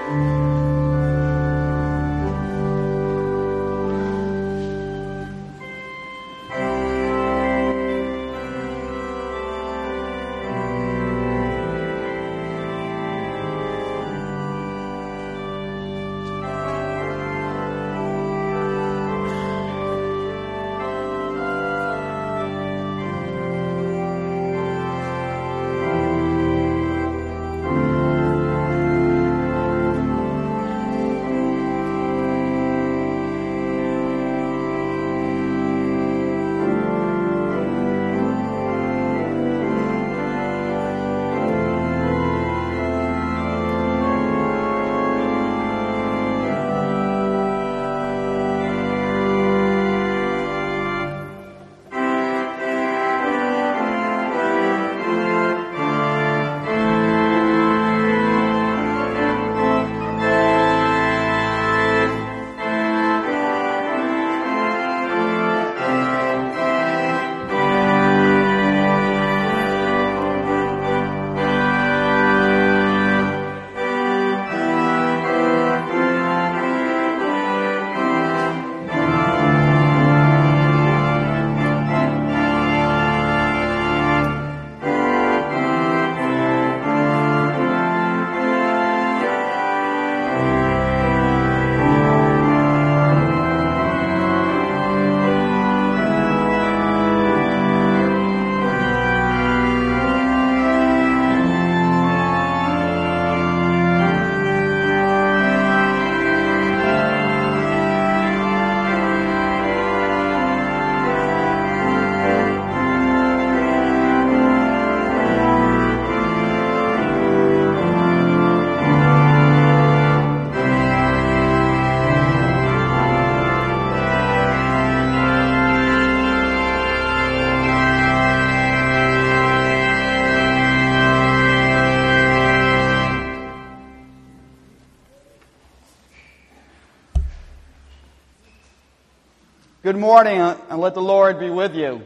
Good morning, and let the Lord be with you.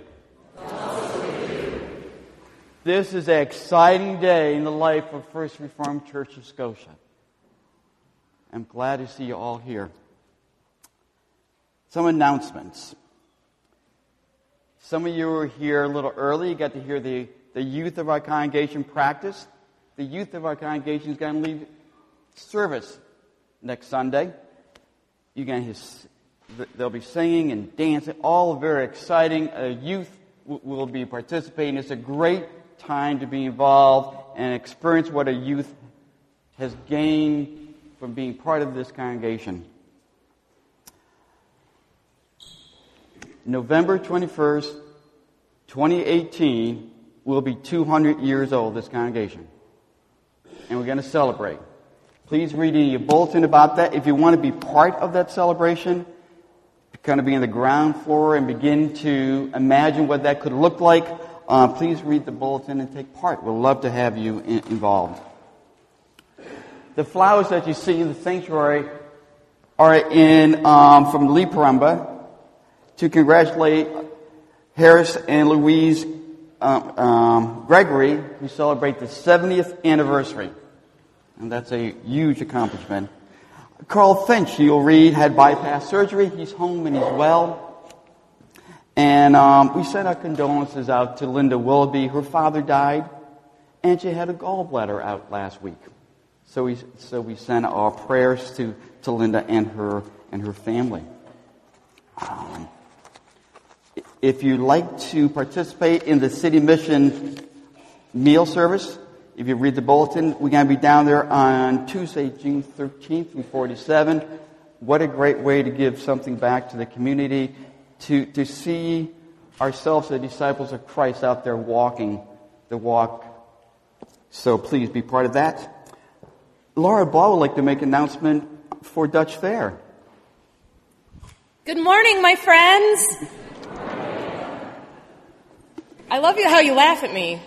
This is an exciting day in the life of First Reformed Church of Scotia. I'm glad to see you all here. Some announcements. Some of you were here a little early. You got to hear the youth of our congregation practice. The youth of our congregation is going to lead service next Sunday. You're going to they'll be singing and dancing, all very exciting. Youth will be participating. It's a great time to be involved and experience what a youth has gained from being part of this congregation. November 21st, 2018 will be 200 years old, this congregation. And we're going to celebrate. Please read in your bulletin about that. If you want to be part of that celebration, kind of be on the ground floor and begin to imagine what that could look like, please read the bulletin and take part. We'd love to have you involved. The flowers that you see in the sanctuary are from Lee Paremba to congratulate Harris and Louise Gregory, who celebrate the 70th anniversary. And that's a huge accomplishment. Carl Finch, you'll read, had bypass surgery. He's home and he's well. And we sent our condolences out to Linda Willoughby. Her father died, and she had a gallbladder out last week. So we sent our prayers to Linda and her family. If you'd like to participate in the City Mission meal service, if you read the bulletin, we're going to be down there on Tuesday, June 13th from 4 to 7. What a great way to give something back to the community, to see ourselves as disciples of Christ out there walking the walk. So please be part of that. Laura Ball would like to make an announcement for Dutch Fair. Good morning, my friends. I love how you laugh at me.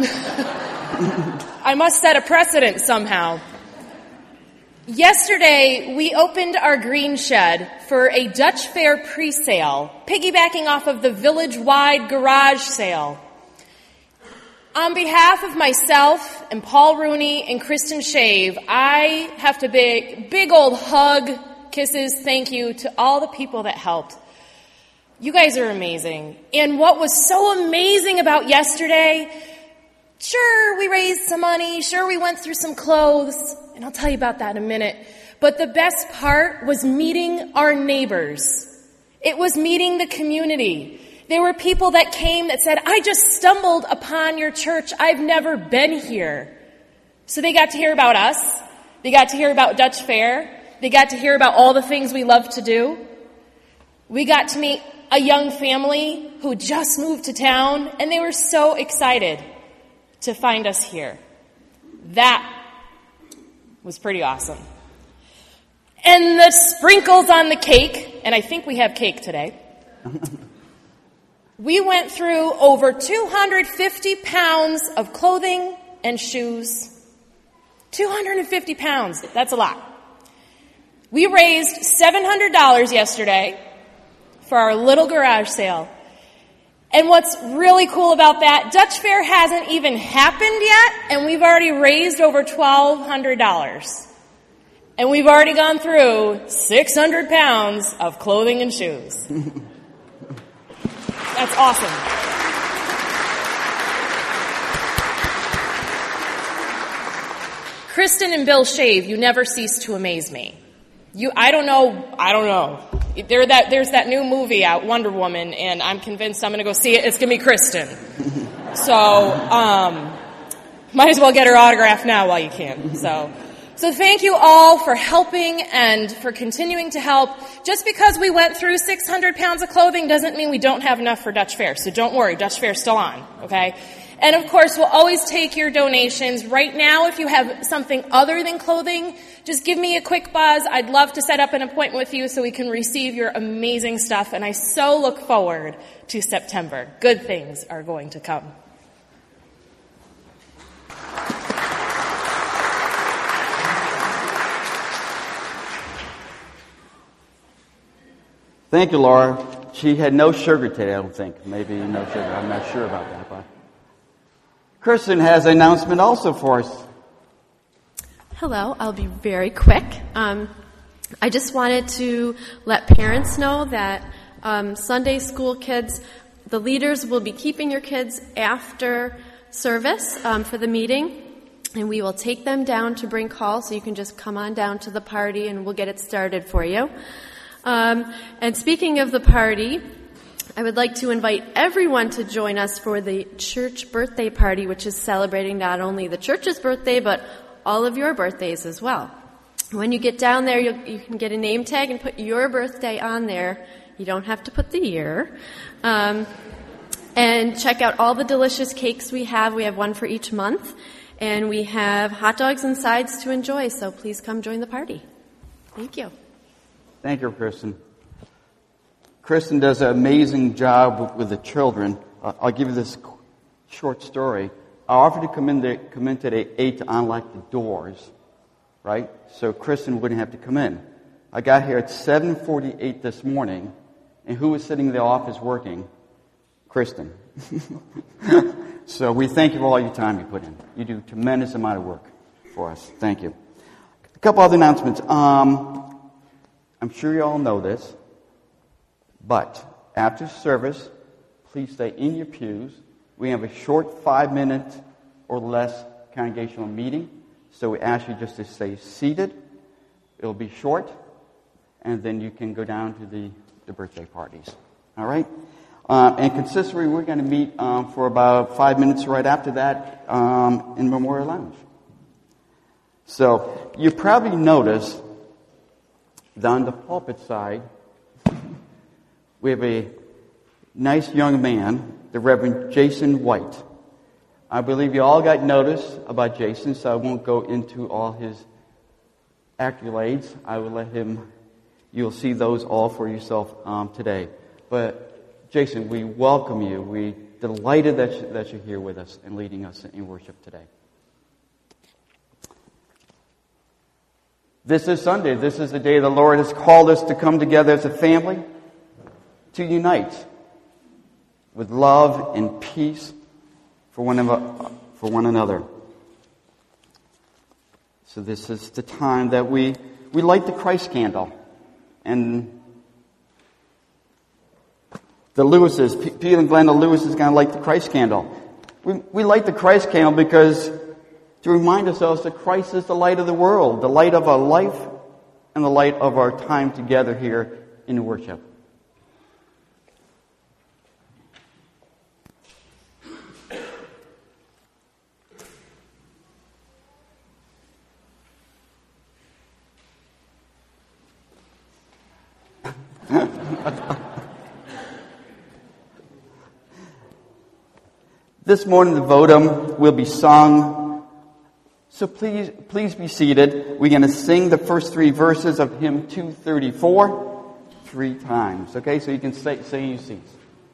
I must set a precedent somehow. Yesterday, we opened our green shed for a Dutch Fair pre-sale, piggybacking off of the village-wide garage sale. On behalf of myself and Paul Rooney and Kristen Shave, I have to big old hug, kisses, thank you to all the people that helped. You guys are amazing. And what was so amazing about yesterday, sure, we raised some money, sure, we went through some clothes, and I'll tell you about that in a minute. But the best part was meeting our neighbors. It was meeting the community. There were people that came that said, I just stumbled upon your church. I've never been here. So they got to hear about us. They got to hear about Dutch Fair. They got to hear about all the things we love to do. We got to meet a young family who just moved to town, and they were so excited to find us here. That was pretty awesome. And the sprinkles on the cake, and I think we have cake today. We went through over 250 pounds of clothing and shoes. 250 pounds, that's a lot. We raised $700 yesterday for our little garage sale. And what's really cool about that, Dutch Fair hasn't even happened yet, and we've already raised over $1,200. And we've already gone through 600 pounds of clothing and shoes. That's awesome. Kristen and Bill Shave, you never cease to amaze me. I don't know. There's that new movie out, Wonder Woman, and I'm convinced I'm going to go see it. It's going to be Kristen. So, might as well get her autograph now while you can. So thank you all for helping and for continuing to help. Just because we went through 600 pounds of clothing doesn't mean we don't have enough for Dutch Fair. So don't worry, Dutch Fair's still on, okay? And of course, we'll always take your donations. Right now, if you have something other than clothing, just give me a quick buzz. I'd love to set up an appointment with you so we can receive your amazing stuff. And I so look forward to September. Good things are going to come. Thank you, Laura. She had no sugar today, I don't think. Maybe no sugar. I'm not sure about that. But Kristen has an announcement also for us. Hello. I'll be very quick. I just wanted to let parents know that Sunday school kids, the leaders will be keeping your kids after service for the meeting. And we will take them down to Brink Hall, so you can just come on down to the party and we'll get it started for you. And speaking of the party, I would like to invite everyone to join us for the church birthday party, which is celebrating not only the church's birthday, but all of your birthdays as well. When you get down there, you can get a name tag and put your birthday on there. You don't have to put the year. And check out all the delicious cakes we have. We have one for each month. And we have hot dogs and sides to enjoy, so please come join the party. Thank you. Thank you, Kristen. Kristen does an amazing job with the children. I'll give you this short story. I offered to come in today at 8 to unlock the doors, right? So Kristen wouldn't have to come in. I got here at 7:48 this morning, and who was sitting in the office working? Kristen. So we thank you for all your time you put in. You do a tremendous amount of work for us. Thank you. A couple other announcements. I'm sure you all know this, but after service, please stay in your pews. We have a short 5-minute or less congregational meeting, so we ask you just to stay seated. It'll be short, and then you can go down to the birthday parties. All right? And consistently, we're going to meet for about 5 minutes right after that in Memorial Lounge. So you probably noticed that on the pulpit side, we have a nice young man, the Reverend Jason White. I believe you all got notice about Jason, so I won't go into all his accolades. I will let him, you'll see those all for yourself today. But Jason, we welcome you. We're delighted that you're here with us and leading us in worship today. This is Sunday. This is the day the Lord has called us to come together as a family, to unite with love and peace for one another. So this is the time that we light the Christ candle. And the Lewises, Pete and Glenda Lewis is going to light the Christ candle. We light the Christ candle because to remind ourselves that Christ is the light of the world, the light of our life, and the light of our time together here in worship. This morning the Votum will be sung. So please be seated. We're going to sing the first 3 verses of hymn 234 3 times. Okay, so you can stay in your seats.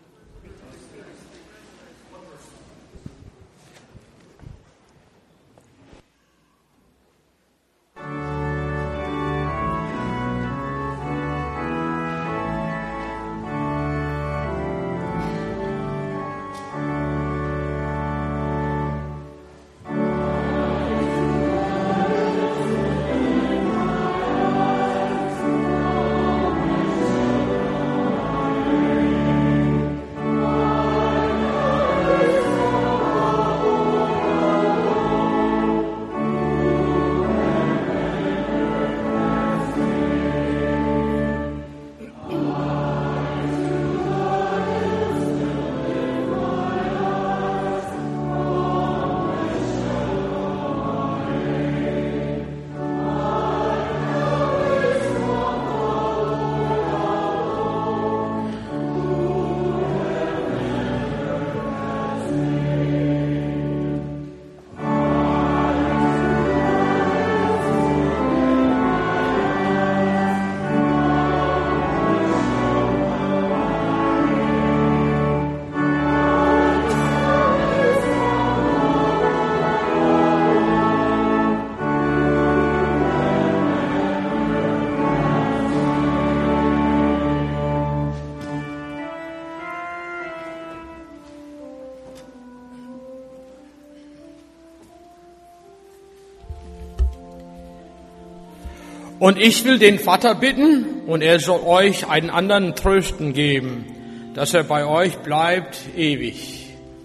Und ich will den Vater bitten, und er soll euch einen anderen Trösten geben, dass er bei euch bleibt ewig.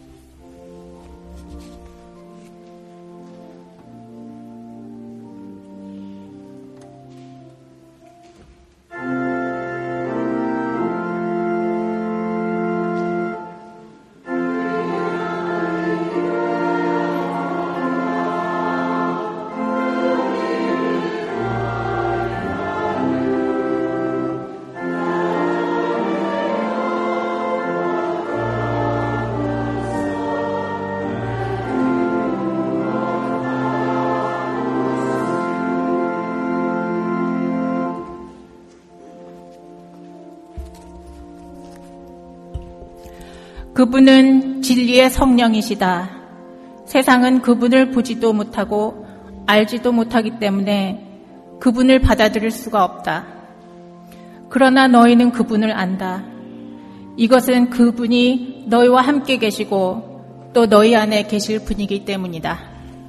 그분은 진리의 성령이시다. 세상은 그분을 보지도 못하고 알지도 못하기 때문에 그분을 받아들일 수가 없다. 그러나 너희는 그분을 안다. 이것은 그분이 너희와 함께 계시고 또 너희 안에 계실 분이기 때문이다.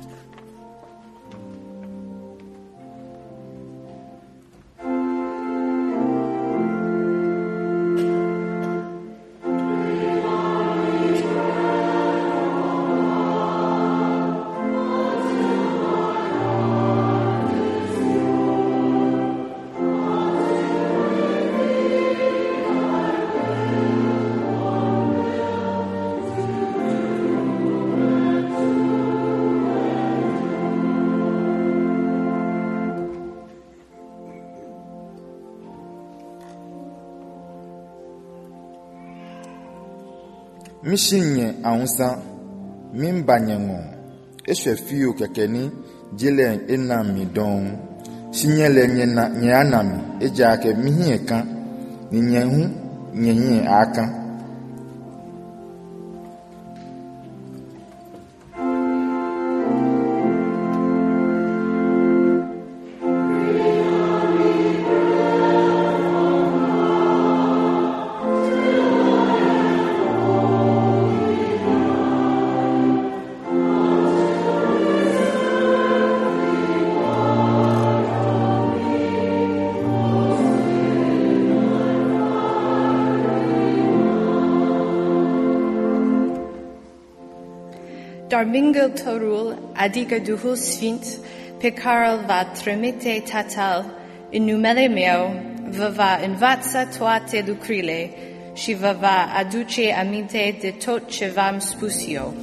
Mishinye aunsa mimbanyengo eswe fiyo kekeni jile enami don sinyele nyena nyanami ejake mihieka ninyehu nyenye aka ar mingil torul adiga duhul svint, pekaral va tremite tatal, in numele meo, va invatsa toate lucrile, și va aduce aminte de tot ce v-am spus eu.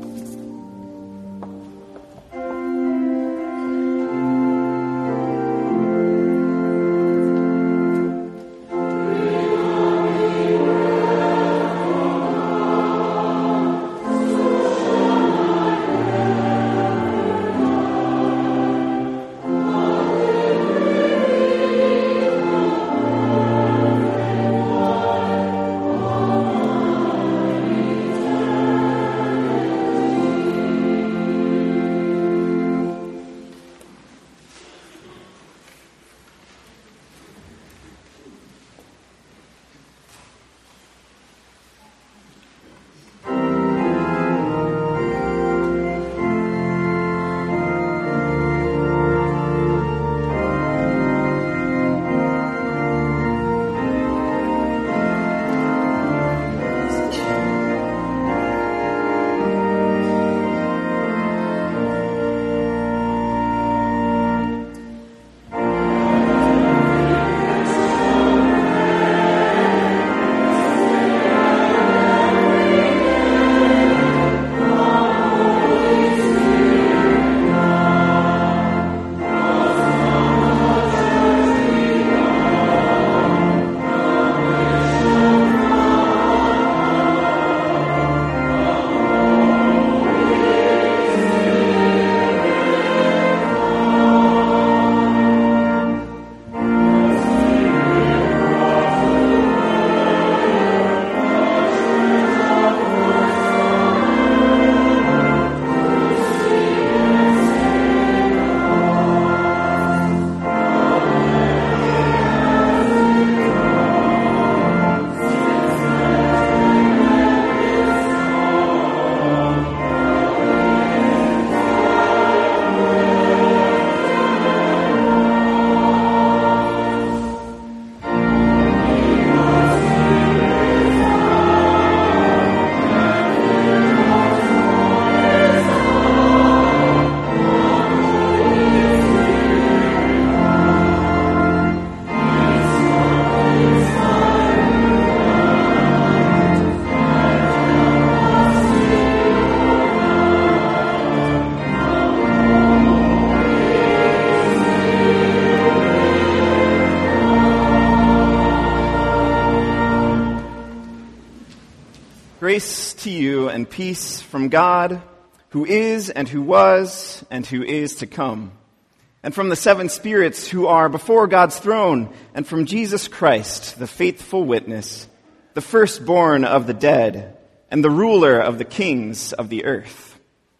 Grace to you and peace from God, who is and who was and who is to come, and from the seven spirits who are before God's throne, and from Jesus Christ, the faithful witness, the firstborn of the dead, and the ruler of the kings of the earth.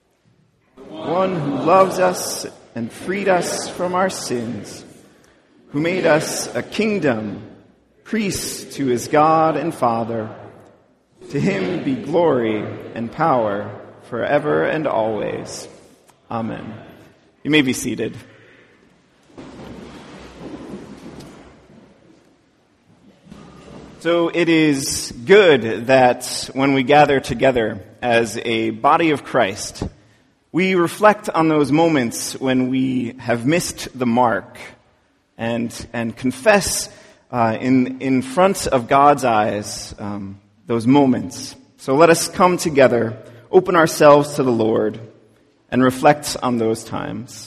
One who loves us and freed us from our sins, who made us a kingdom, priests to his God and Father. To him be glory and power forever and always. Amen. You may be seated. So it is good that when we gather together as a body of Christ, we reflect on those moments when we have missed the mark and confess in front of God's eyes those moments. So let us come together, open ourselves to the Lord, and reflect on those times.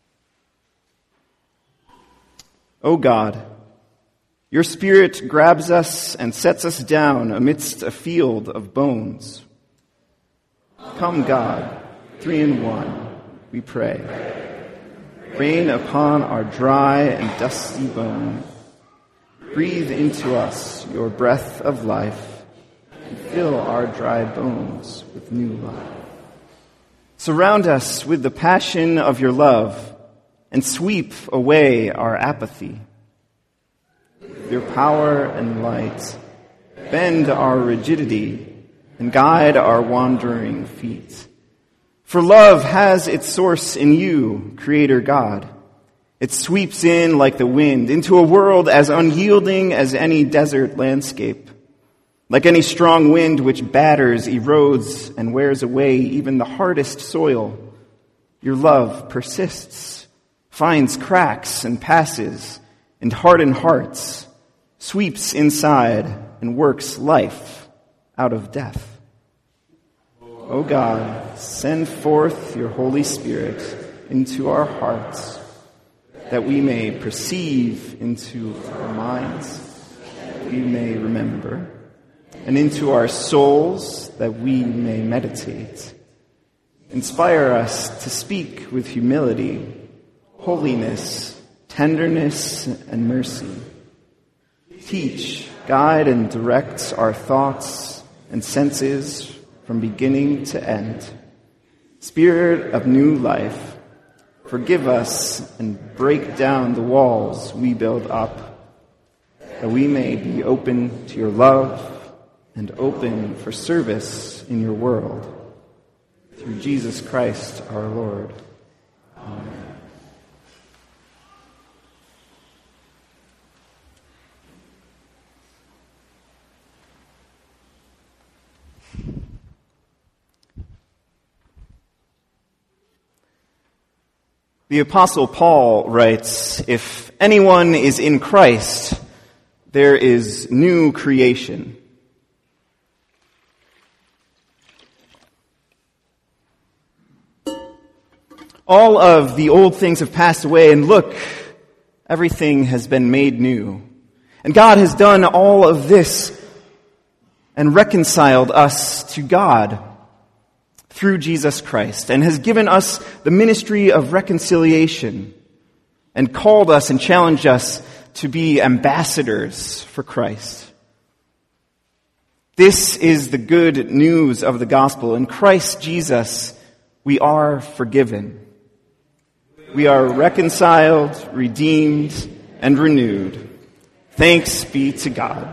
O God, your Spirit grabs us and sets us down amidst a field of bones. Come, God, 3 in 1, we pray. Rain upon our dry and dusty bones. Breathe into us your breath of life, and fill our dry bones with new life. Surround us with the passion of your love, and sweep away our apathy. With your power and light, bend our rigidity, and guide our wandering feet. For love has its source in you, Creator God. It sweeps in like the wind into a world as unyielding as any desert landscape. Like any strong wind which batters, erodes, and wears away even the hardest soil, your love persists, finds cracks and passes, and hardened hearts, sweeps inside and works life out of death. O God, send forth your Holy Spirit into our hearts, that we may perceive, into our minds, that we may remember, and into our souls, that we may meditate. Inspire us to speak with humility, holiness, tenderness, and mercy. Teach, guide, and direct our thoughts and senses from beginning to end. Spirit of new life, forgive us and break down the walls we build up, that we may be open to your love and open for service in your world. Through Jesus Christ our Lord. Amen. The Apostle Paul writes, "If anyone is in Christ, there is new creation." All of the old things have passed away, and look, everything has been made new. And God has done all of this and reconciled us to God through Jesus Christ, and has given us the ministry of reconciliation, and called us and challenged us to be ambassadors for Christ. This is the good news of the gospel. In Christ Jesus, we are forgiven. We are reconciled, redeemed, and renewed. Thanks be to God.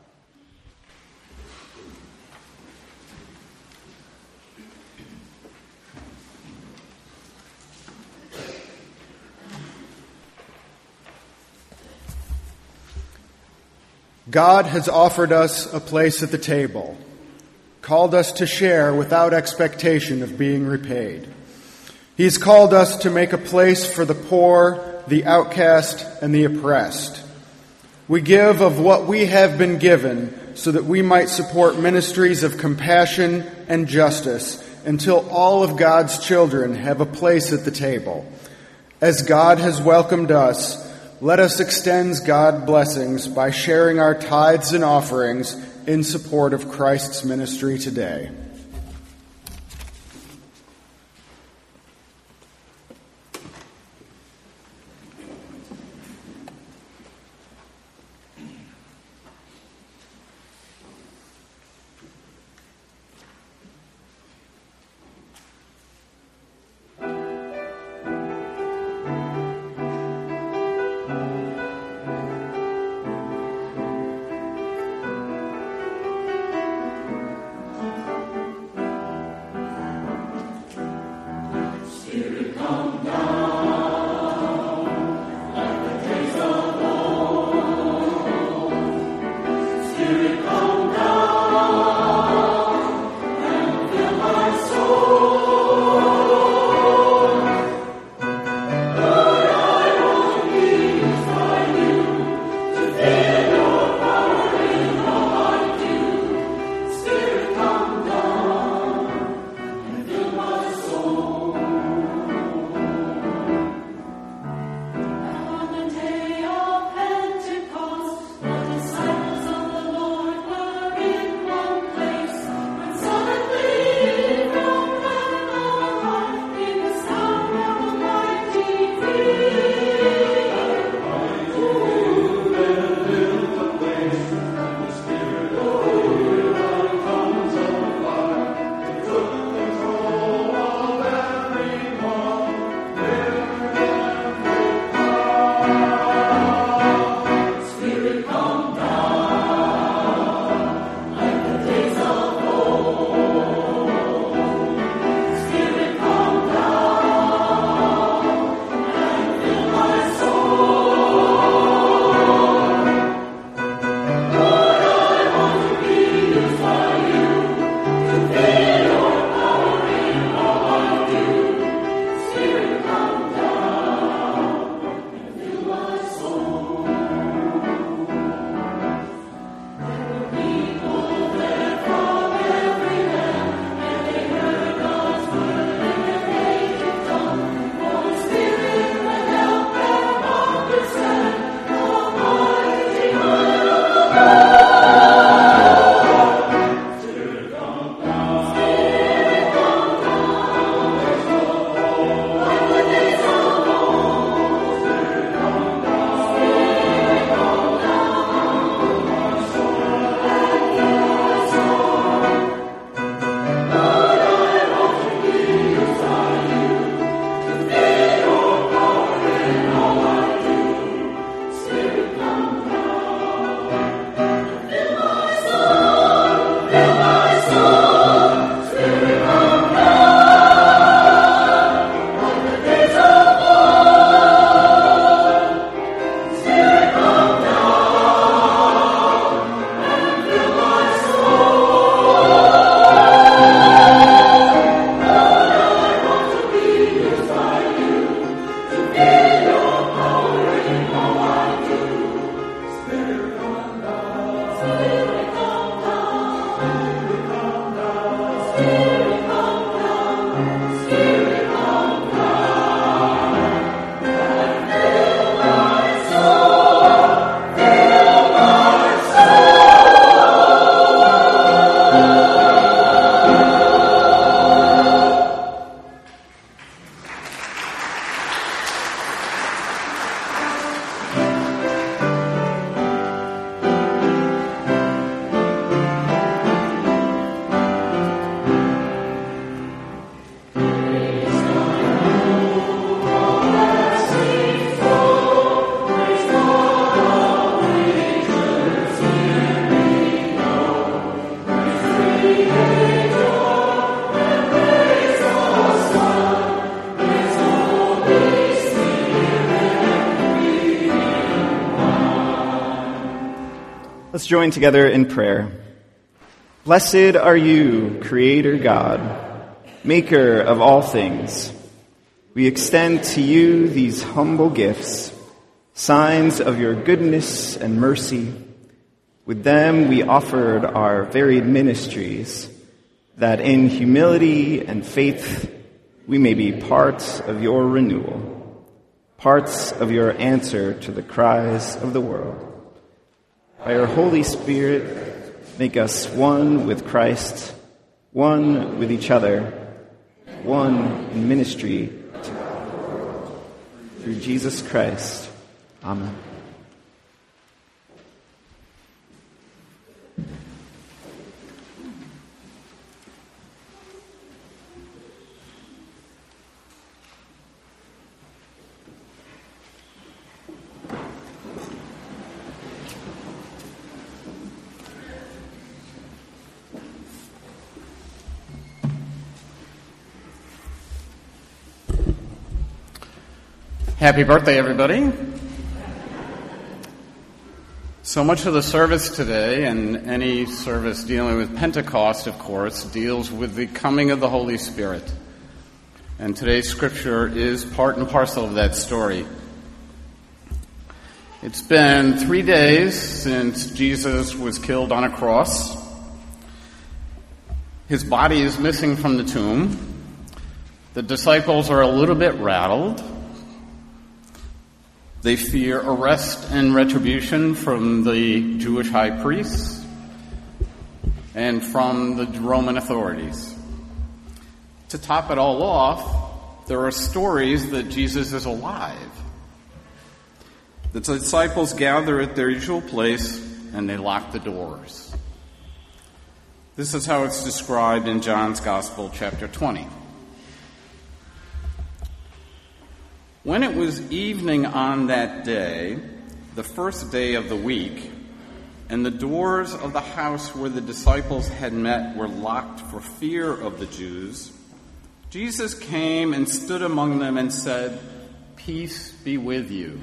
God has offered us a place at the table, called us to share without expectation of being repaid. He's called us to make a place for the poor, the outcast, and the oppressed. We give of what we have been given so that we might support ministries of compassion and justice until all of God's children have a place at the table. As God has welcomed us, let us extend God's blessings by sharing our tithes and offerings in support of Christ's ministry today. Let's join together in prayer. Blessed are you, Creator God, Maker of all things. We extend to you these humble gifts, signs of your goodness and mercy. With them we offered our varied ministries, that in humility and faith we may be parts of your renewal, parts of your answer to the cries of the world. By your Holy Spirit, make us one with Christ, one with each other, one in ministry to God. Through Jesus Christ. Amen. Happy birthday, everybody. So much of the service today, and any service dealing with Pentecost, of course, deals with the coming of the Holy Spirit. And today's scripture is part and parcel of that story. It's been 3 days since Jesus was killed on a cross. His body is missing from the tomb. The disciples are a little bit rattled. They fear arrest and retribution from the Jewish high priests and from the Roman authorities. To top it all off, there are stories that Jesus is alive. The disciples gather at their usual place and they lock the doors. This is how it's described in John's Gospel, chapter 20. When it was evening on that day, the first day of the week, and the doors of the house where the disciples had met were locked for fear of the Jews, Jesus came and stood among them and said, "Peace be with you."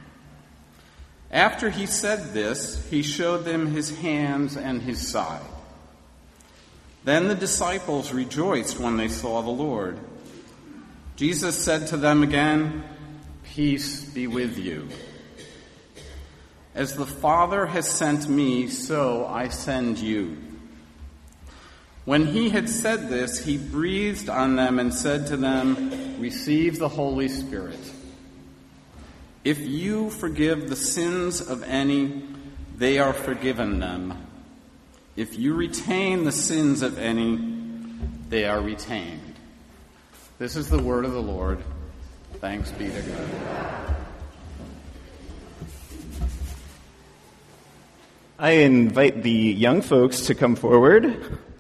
After he said this, he showed them his hands and his side. Then the disciples rejoiced when they saw the Lord. Jesus said to them again, "Peace be with you. As the Father has sent me, so I send you." When he had said this, he breathed on them and said to them, "Receive the Holy Spirit. If you forgive the sins of any, they are forgiven them. If you retain the sins of any, they are retained." This is the word of the Lord. Thanks be to God. I invite the young folks to come forward.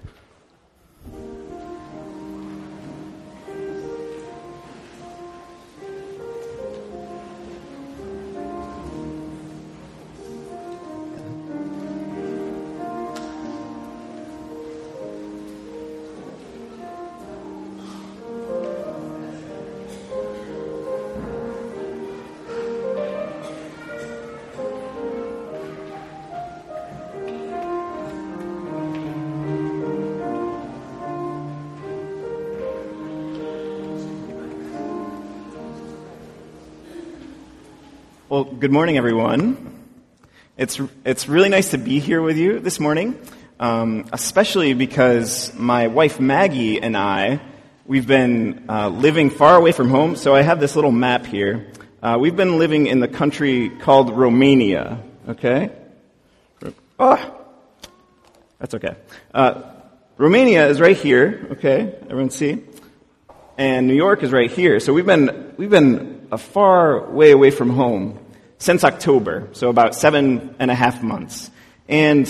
Well, good morning, everyone. It's really nice to be here with you this morning, especially because my wife Maggie and we've been living far away from home, so I have this little map here. We've been living in the country called Romania, okay? Oh, that's okay. Romania is right here, okay? Everyone see? And New York is right here. So we've been a far way away from home since October, so about 7.5 months. And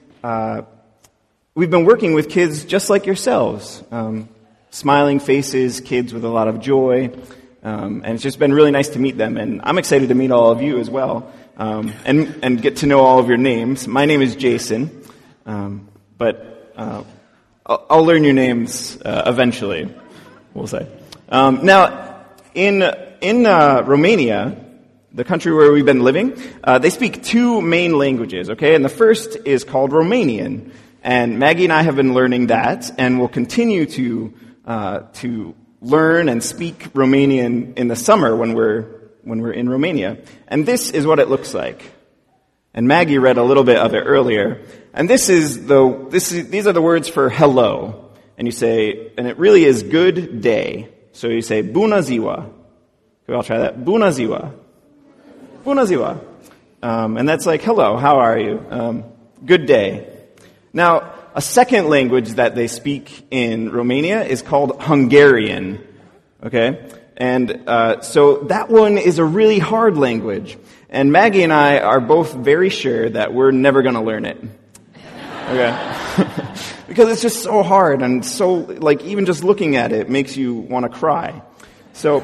we've been working with kids just like yourselves, smiling faces, kids with a lot of joy, and it's just been really nice to meet them. And I'm excited to meet all of you as well, and get to know all of your names. My name is Jason, but I'll learn your names eventually, we'll say. Now, in Romania, the country where we've been living, they speak two main languages, okay? And the first is called Romanian. And Maggie and I have been learning that, and we'll continue to learn and speak Romanian in the summer when we're in Romania. And this is what it looks like. And Maggie read a little bit of it earlier. And these are the words for hello. And you say, and it really is good day. So you say bună ziua. Okay, I'll try that. Bună ziua. Bună ziua. And that's like hello, how are you? Good day. Now, a second language that they speak in Romania is called Hungarian, okay? And so that one is a really hard language. And Maggie and I are both very sure that we're never going to learn it, okay? Because it's just so hard, and so, like, even just looking at it makes you want to cry. So,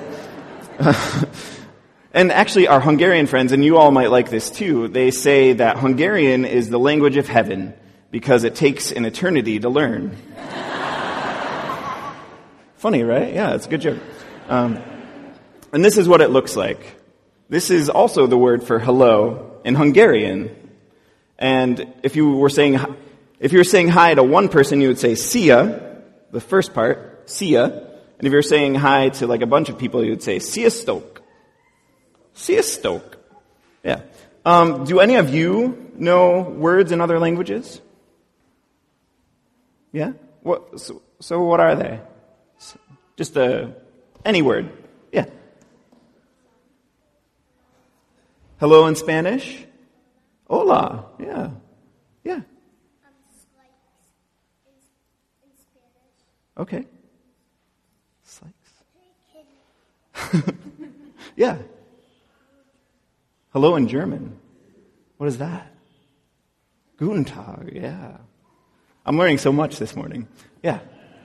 and actually our Hungarian friends, and you all might like this too, they say that Hungarian is the language of heaven, because it takes an eternity to learn. Funny, right? Yeah, it's a good joke. And this is what it looks like. This is also the word for hello in Hungarian. And if you were saying hi to one person, you would say szia, the first part, szia. And if you're saying hi to like a bunch of people, you would say sziasztok. Sziasztok. Yeah. Do any of you know words in other languages? Yeah? So what are they? Just any word. Yeah. Hello in Spanish? Hola. Yeah. Yeah. In Spanish. Okay. Slikes. Yeah. Hello in German. What is that? Guten Tag. Yeah. I'm learning so much this morning. Yeah.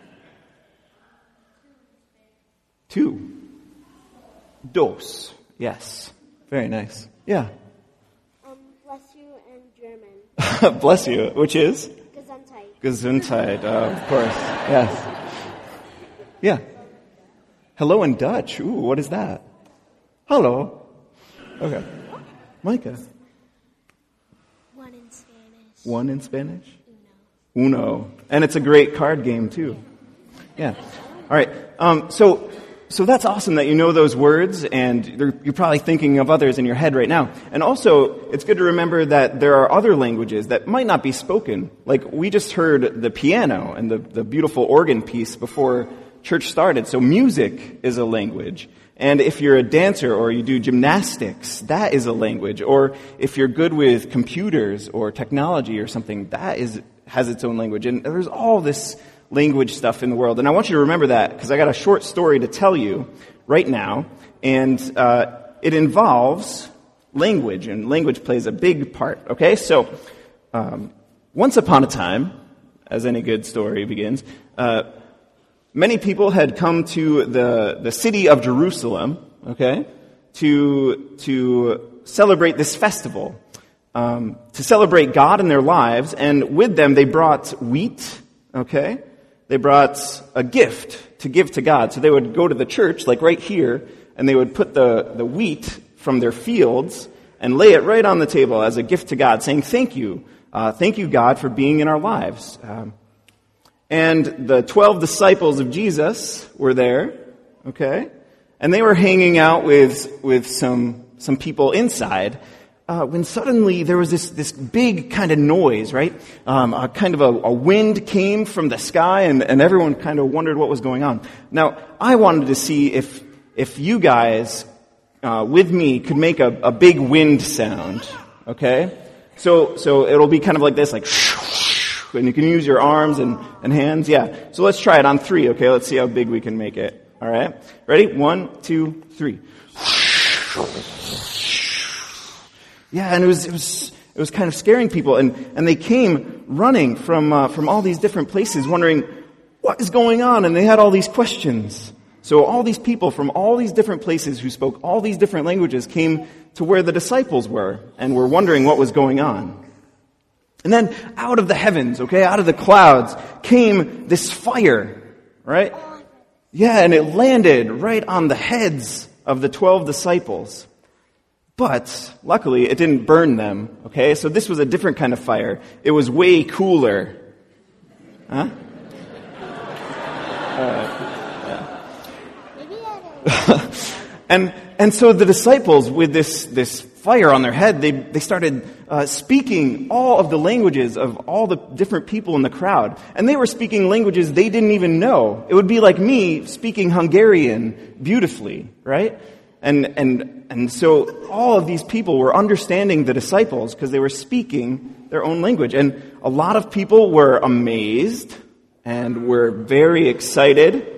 2. Dos. Yes. Very nice. Yeah. Bless you in German. Bless you, which is? Gesundheit. Gesundheit, of course. Yes. Yeah. Hello in Dutch. Ooh, what is that? Hello. Okay. Micah. 1 in Spanish. 1 in Spanish? Uno. And it's a great card game, too. Yeah. All right. So that's awesome that you know those words, and you're probably thinking of others in your head right now. And also, it's good to remember that there are other languages that might not be spoken. Like, we just heard the piano and the beautiful organ piece before church started. So music is a language. And if you're a dancer or you do gymnastics, that is a language. Or if you're good with computers or technology or something, that has its own language. And there's all this language stuff in the world. And I want you to remember that, because I got a short story to tell you right now. And it involves language, and language plays a big part. Okay? So, once upon a time, as any good story begins, many people had come to the city of Jerusalem, okay, to celebrate this festival, to celebrate God in their lives, and with them they brought wheat, okay? They brought a gift to give to God. So they would go to the church, like right here, and they would put the wheat from their fields and lay it right on the table as a gift to God, saying, thank you, God, for being in our lives. And the 12 disciples of Jesus were there, okay? And they were hanging out with some people inside, when suddenly there was this big kind of noise, right? Kind of a wind came from the sky, and everyone kind of wondered what was going on. Now, I wanted to see if you guys, with me, could make a big wind sound, okay? So it'll be kind of like this, like, and you can use your arms and hands. Yeah. So let's try it on 3, okay? Let's see how big we can make it. All right? Ready? 1, 2, 3. Yeah, and it was kind of scaring people, and they came running from all these different places, wondering what is going on, and they had all these questions. So all these people from all these different places who spoke all these different languages came to where the disciples were, and were wondering what was going on. And then out of the heavens, okay, out of the clouds, came this fire, right? Yeah, and it landed right on the heads of the 12 disciples. But luckily, it didn't burn them, okay? So this was a different kind of fire. It was way cooler. Huh? And so the disciples, with this fire on their head, they started speaking all of the languages of all the different people in the crowd. And they were speaking languages they didn't even know. It would be like me speaking Hungarian beautifully, right? And so all of these people were understanding the disciples because they were speaking their own language. And a lot of people were amazed and were very excited,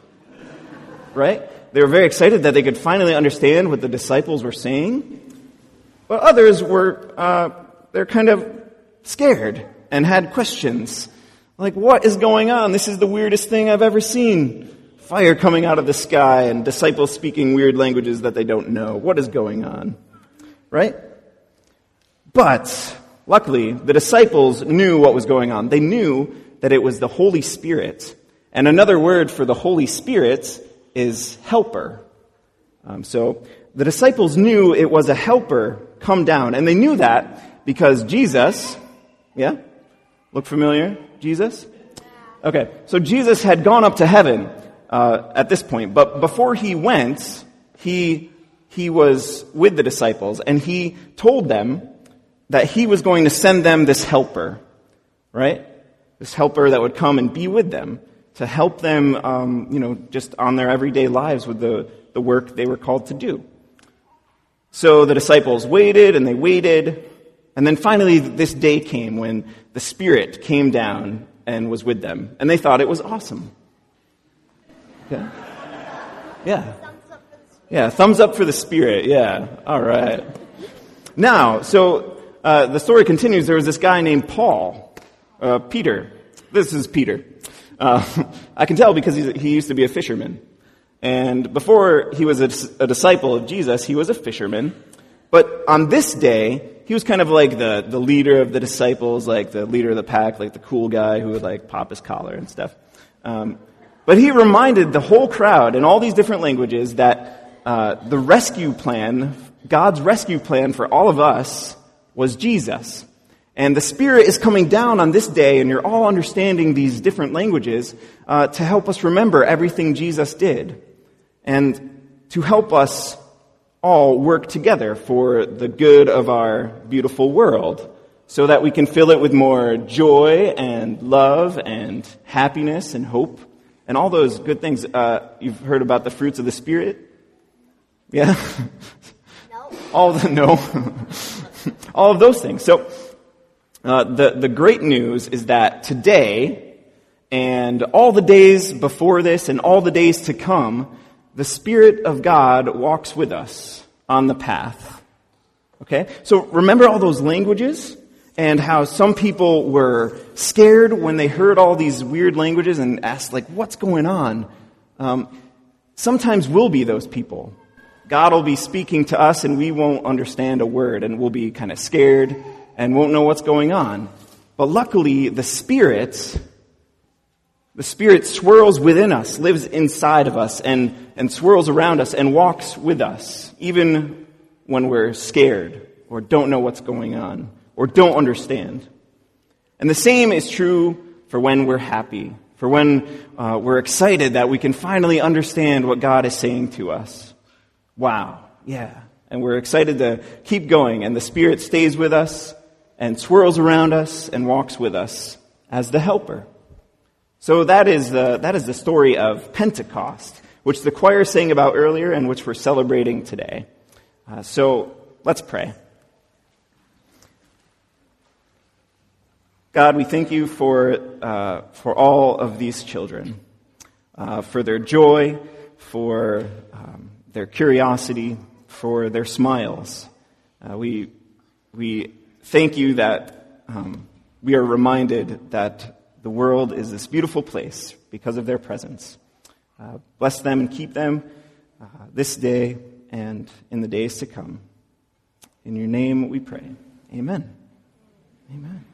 right? They were very excited that they could finally understand what the disciples were saying. But others they're kind of scared and had questions. Like, what is going on? This is the weirdest thing I've ever seen. Fire coming out of the sky and disciples speaking weird languages that they don't know. What is going on? Right? But luckily, the disciples knew what was going on. They knew that it was the Holy Spirit. And another word for the Holy Spirit is helper. So the disciples knew it was a helper come down. And they knew that because Jesus, yeah? Look familiar? Jesus? Okay, so Jesus had gone up to heaven at this point. But before he went, he was with the disciples. And he told them that he was going to send them this helper, right? This helper that would come and be with them to help them, just on their everyday lives with the work they were called to do. So the disciples waited and they waited. And then finally this day came when the Spirit came down and was with them. And they thought it was awesome. Okay? Yeah. Yeah, thumbs up for the Spirit. Yeah. All right. Now, so the story continues. There was this guy named Paul, Peter. This is Peter. I can tell because he used to be a fisherman. And before he was a disciple of Jesus, he was a fisherman. But on this day, he was kind of like the leader of the disciples, like the leader of the pack, like the cool guy who would like pop his collar and stuff. But he reminded the whole crowd in all these different languages that the rescue plan, God's rescue plan for all of us, was Jesus. And the Spirit is coming down on this day, and you're all understanding these different languages to help us remember everything Jesus did. And to help us all work together for the good of our beautiful world, so that we can fill it with more joy and love and happiness and hope and all those good things. You've heard about the fruits of the Spirit? Yeah? No. All of those things. So the great news is that today and all the days before this and all the days to come, the Spirit of God walks with us on the path. Okay? So remember all those languages and how some people were scared when they heard all these weird languages and asked, like, what's going on? Sometimes we'll be those people. God will be speaking to us and we won't understand a word and we'll be kind of scared and won't know what's going on. But luckily, the Spirit swirls within us, lives inside of us, and swirls around us and walks with us, even when we're scared or don't know what's going on or don't understand. And the same is true for when we're happy, for when we're excited that we can finally understand what God is saying to us. Wow, yeah. And we're excited to keep going, and the Spirit stays with us and swirls around us and walks with us as the helper. So that is the story of Pentecost, which the choir sang about earlier and which we're celebrating today. So let's pray. God, we thank you for all of these children, for their joy, for their curiosity, for their smiles. We thank you that we are reminded that the world is this beautiful place because of their presence. Bless them and keep them this day and in the days to come. In your name we pray. Amen. Amen.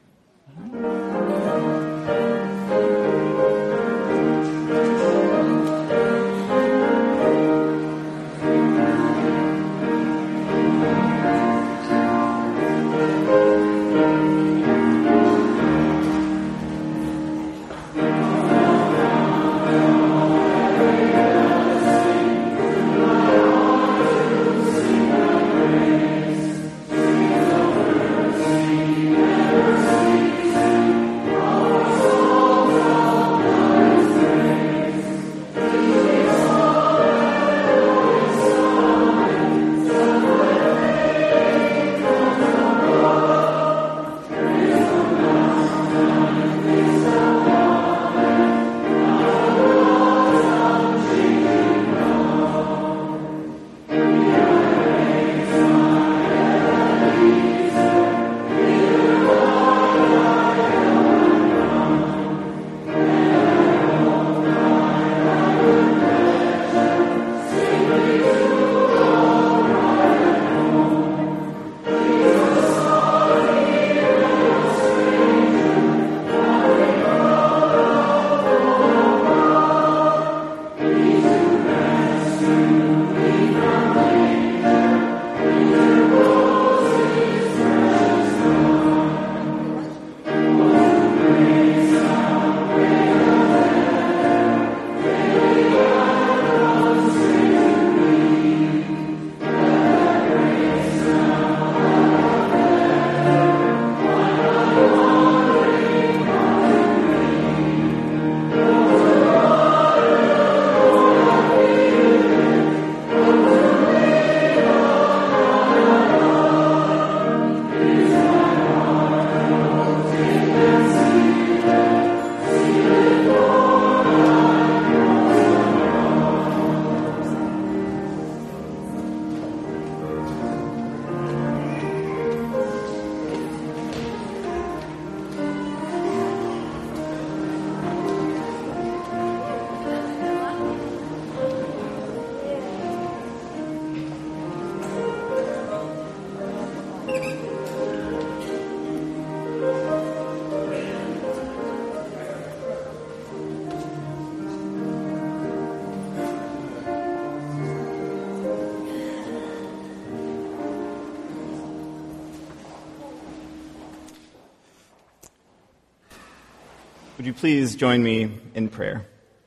would you please join me in prayer?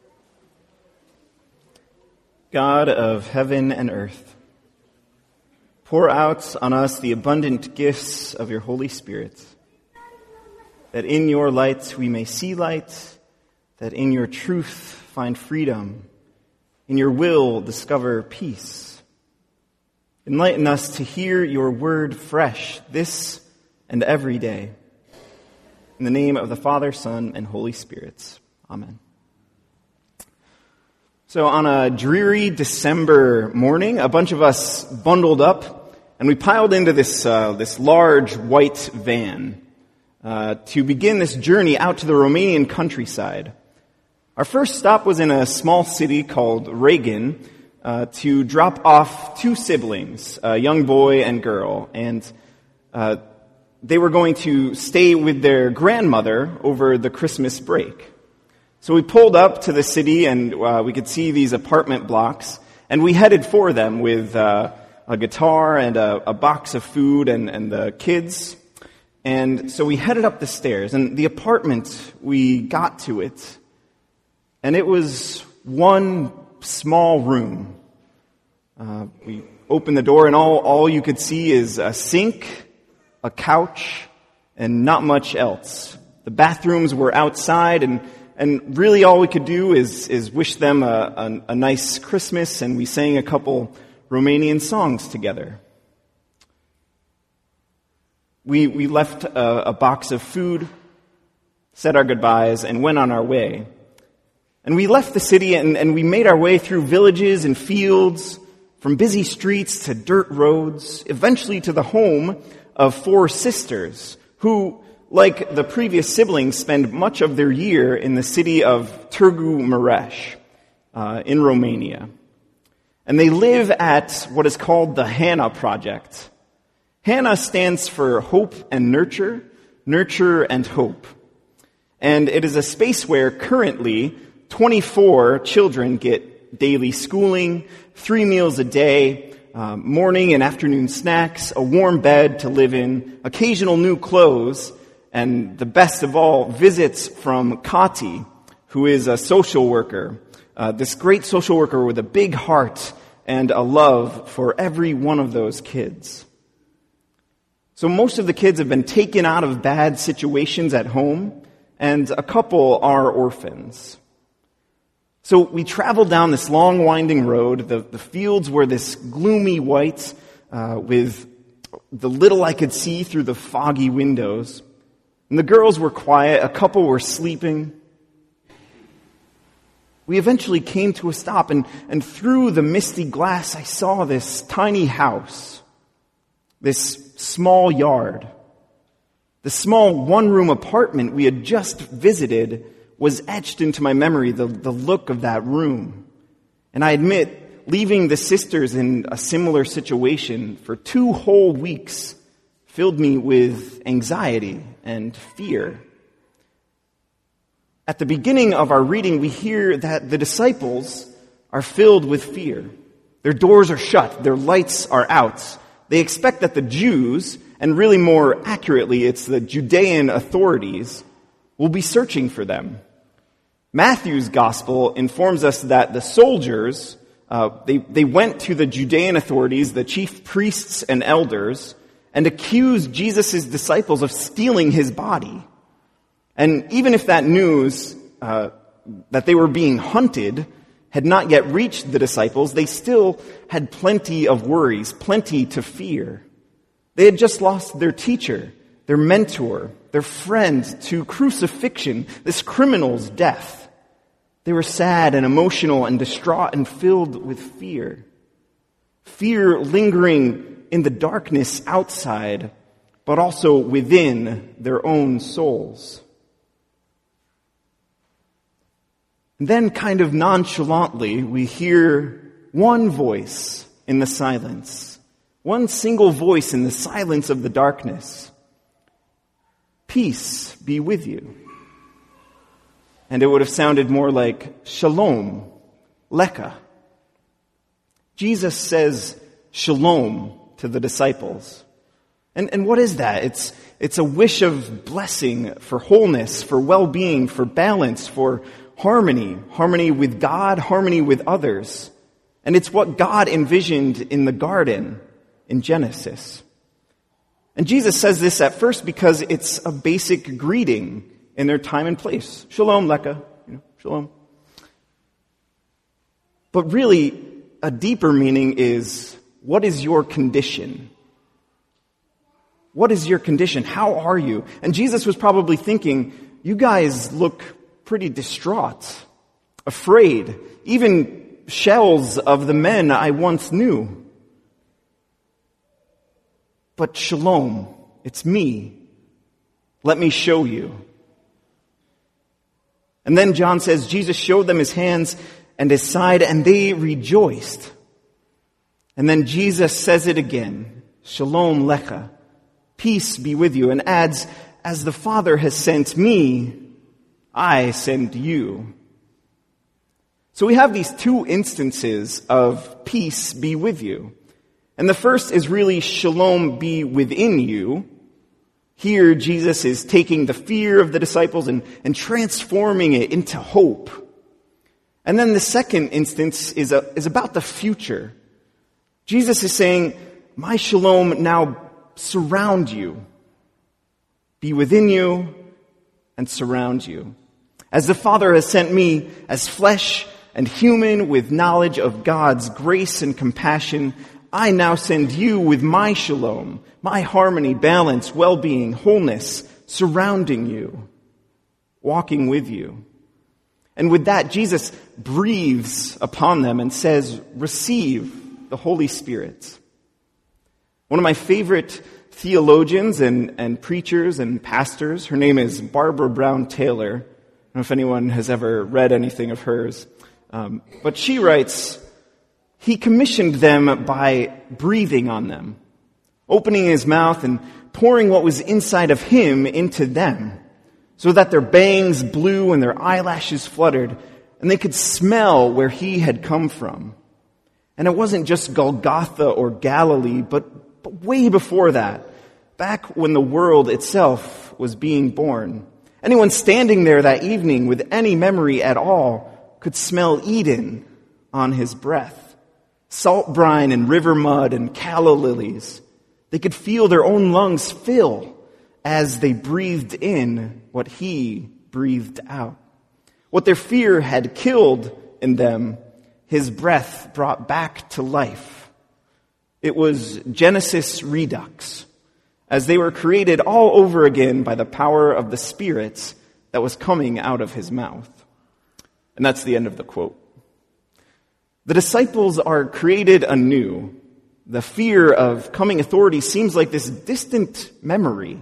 God of heaven and earth, pour out on us the abundant gifts of your Holy Spirit, that in your light we may see light, that in your truth find freedom, in your will discover peace. Enlighten us to hear your word fresh this and every day. In the name of the Father, Son, and Holy Spirit. Amen. So on a dreary December morning, a bunch of us bundled up, and we piled into this large white van to begin this journey out to the Romanian countryside. Our first stop was in a small city called Regan to drop off two siblings, a young boy and girl, and they were going to stay with their grandmother over the Christmas break. So we pulled up to the city, and we could see these apartment blocks, and we headed for them with a guitar and a box of food and the kids. And so we headed up the stairs, and the apartment, we got to it, and it was one small room. We opened the door, and all you could see is a sink, a couch, and not much else. The bathrooms were outside, and really all we could do is wish them a nice Christmas, and we sang a couple Romanian songs together. We left a box of food, said our goodbyes, and went on our way. And we left the city and we made our way through villages and fields, from busy streets to dirt roads, eventually to the home of four sisters who, like the previous siblings, spend much of their year in the city of Târgu Mureș in Romania. And they live at what is called the Hannah Project. Hannah stands for hope and nurture, nurture and hope. And it is a space where currently 24 children get daily schooling, 3 meals a day, morning and afternoon snacks, a warm bed to live in, occasional new clothes, and the best of all, visits from Kati, who is a social worker, this great social worker with a big heart and a love for every one of those kids. So most of the kids have been taken out of bad situations at home, and a couple are orphans. So we traveled down this long winding road. The fields were this gloomy white with the little I could see through the foggy windows. And the girls were quiet. A couple were sleeping. We eventually came to a stop, and through the misty glass I saw this tiny house, this small yard. The small one-room apartment we had just visited was etched into my memory, the look of that room. And I admit, leaving the sisters in a similar situation for 2 whole weeks filled me with anxiety and fear. At the beginning of our reading, we hear that the disciples are filled with fear. Their doors are shut, their lights are out. They expect that the Jews, and really more accurately, it's the Judean authorities, will be searching for them. Matthew's gospel informs us that the soldiers, they went to the Judean authorities, the chief priests and elders, and accused Jesus' disciples of stealing his body. And even if that news, that they were being hunted, had not yet reached the disciples, they still had plenty of worries, plenty to fear. They had just lost their teacher, their mentor, their friend to crucifixion, this criminal's death. They were sad and emotional and distraught and filled with fear. Fear lingering in the darkness outside, but also within their own souls. And then, kind of nonchalantly, we hear one voice in the silence. One single voice in the silence of the darkness. Peace be with you. And it would have sounded more like shalom, leka. Jesus says shalom to the disciples. And what is that? It's It's a wish of blessing, for wholeness, for well-being, for balance, for harmony with God, harmony with others. And it's what God envisioned in the garden in Genesis. And Jesus says this at first because it's a basic greeting in their time and place. Shalom, Leka. Shalom. But really, a deeper meaning is, what is your condition? What is your condition? How are you? And Jesus was probably thinking, you guys look pretty distraught, afraid, even shells of the men I once knew. But shalom, it's me. Let me show you. And then John says, Jesus showed them his hands and his side, and they rejoiced. And then Jesus says it again, Shalom Lecha, peace be with you, and adds, as the Father has sent me, I send you. So we have these two instances of peace be with you. And the first is really shalom be within you. Here Jesus is taking the fear of the disciples and transforming it into hope. And then the second instance is about the future. Jesus is saying, my shalom now surround you, be within you, and surround you. As the Father has sent me as flesh and human with knowledge of God's grace and compassion, I now send you with my shalom, my harmony, balance, well-being, wholeness, surrounding you, walking with you. And with that, Jesus breathes upon them and says, receive the Holy Spirit. One of my favorite theologians and preachers and pastors, her name is Barbara Brown Taylor. I don't know if anyone has ever read anything of hers. But she writes, he commissioned them by breathing on them, opening his mouth and pouring what was inside of him into them, so that their bangs blew and their eyelashes fluttered, and they could smell where he had come from. And it wasn't just Golgotha or Galilee, but way before that, back when the world itself was being born. Anyone standing there that evening with any memory at all could smell Eden on his breath. Salt brine and river mud and calla lilies. They could feel their own lungs fill as they breathed in what he breathed out. What their fear had killed in them, his breath brought back to life. It was Genesis Redux, as they were created all over again by the power of the Spirit that was coming out of his mouth. And that's the end of the quote. The disciples are created anew. The fear of coming authority seems like this distant memory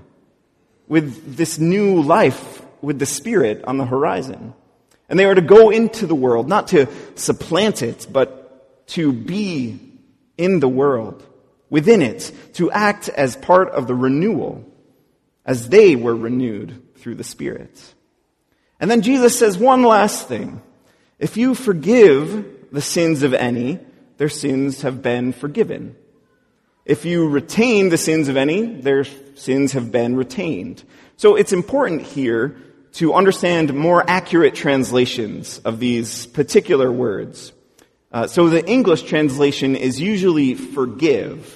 with this new life with the Spirit on the horizon. And they are to go into the world, not to supplant it, but to be in the world, within it, to act as part of the renewal, as they were renewed through the Spirit. And then Jesus says one last thing. If you forgive the sins of any, their sins have been forgiven. If you retain the sins of any, their sins have been retained. So it's important here to understand more accurate translations of these particular words. So the English translation is usually forgive.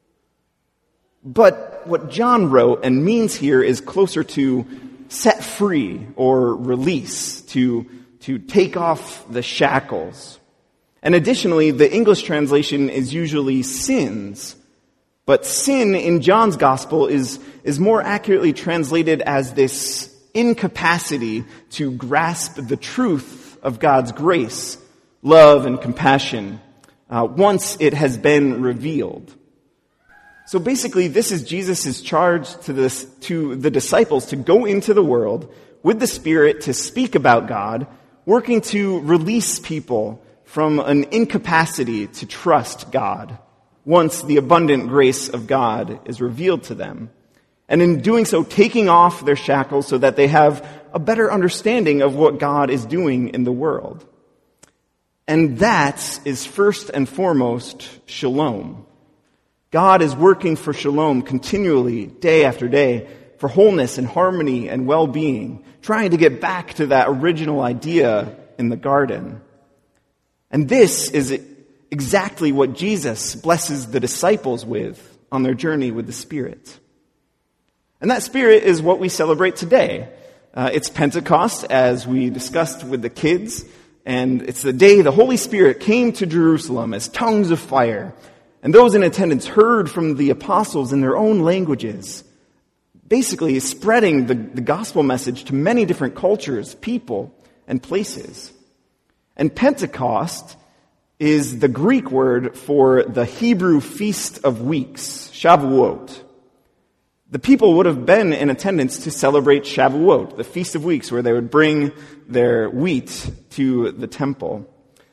But what John wrote and means here is closer to set free or release, to take off the shackles. And additionally, the English translation is usually sins. But sin in John's gospel is more accurately translated as this incapacity to grasp the truth of God's grace, love, and compassion once it has been revealed. So basically, this is Jesus' charge to the disciples to go into the world with the Spirit to speak about God, working to release people from an incapacity to trust God once the abundant grace of God is revealed to them. And in doing so, taking off their shackles so that they have a better understanding of what God is doing in the world. And that is first and foremost shalom. God is working for shalom continually, day after day, for wholeness and harmony and well-being, trying to get back to that original idea in the garden. And this is exactly what Jesus blesses the disciples with on their journey with the Spirit. And that Spirit is what we celebrate today. It's Pentecost, as we discussed with the kids, and it's the day the Holy Spirit came to Jerusalem as tongues of fire, and those in attendance heard from the apostles in their own languages, basically spreading the gospel message to many different cultures, people, and places. And Pentecost is the Greek word for the Hebrew Feast of Weeks, Shavuot. The people would have been in attendance to celebrate Shavuot, the Feast of Weeks, where they would bring their wheat to the temple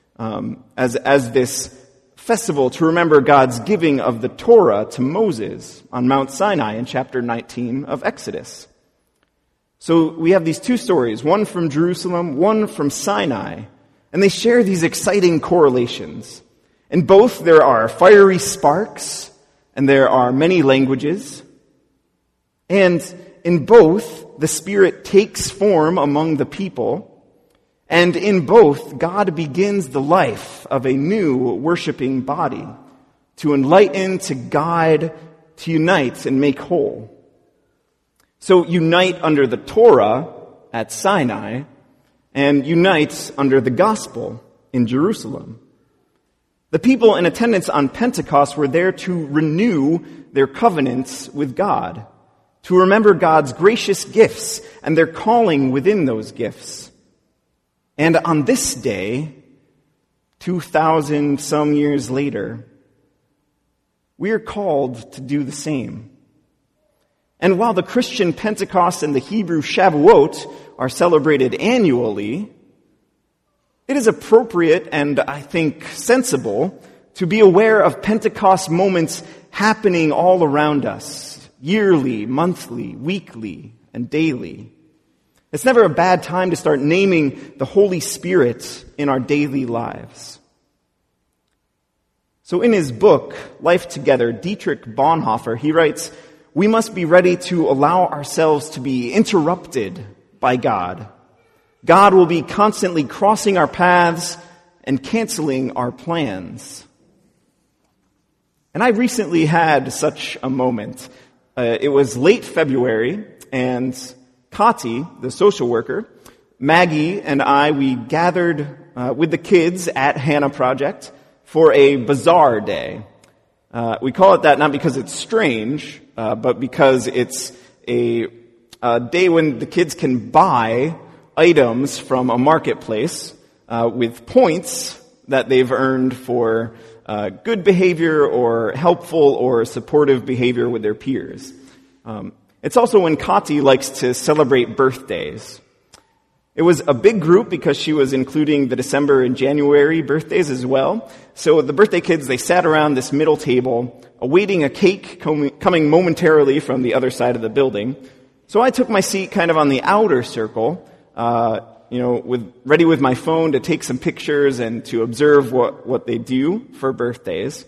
as this festival to remember God's giving of the Torah to Moses on Mount Sinai in chapter 19 of Exodus. So we have these two stories, one from Jerusalem, one from Sinai, and they share these exciting correlations. In both there are fiery sparks, and there are many languages. And in both, the Spirit takes form among the people, and in both, God begins the life of a new worshiping body to enlighten, to guide, to unite, and make whole. So unite under the Torah at Sinai, and unite under the gospel in Jerusalem. The people in attendance on Pentecost were there to renew their covenants with God, to remember God's gracious gifts and their calling within those gifts. And on this day, 2,000 some years later, we are called to do the same. And while the Christian Pentecost and the Hebrew Shavuot are celebrated annually, it is appropriate and, I think, sensible to be aware of Pentecost moments happening all around us, yearly, monthly, weekly, and daily. It's never a bad time to start naming the Holy Spirit in our daily lives. So in his book, Life Together, Dietrich Bonhoeffer, he writes, "We must be ready to allow ourselves to be interrupted by God. God will be constantly crossing our paths and canceling our plans." And I recently had such a moment. It was late February, and Kati, the social worker, Maggie, and I, we gathered with the kids at Hannah Project for a bazaar day. We call it that not because it's strange, but because it's a day when the kids can buy items from a marketplace with points that they've earned for good behavior or helpful or supportive behavior with their peers. It's also when Kati likes to celebrate birthdays. It was a big group because she was including the December and January birthdays as well. So the birthday kids, they sat around this middle table, awaiting a cake coming momentarily from the other side of the building. So I took my seat kind of on the outer circle, ready with my phone to take some pictures and to observe what they do for birthdays,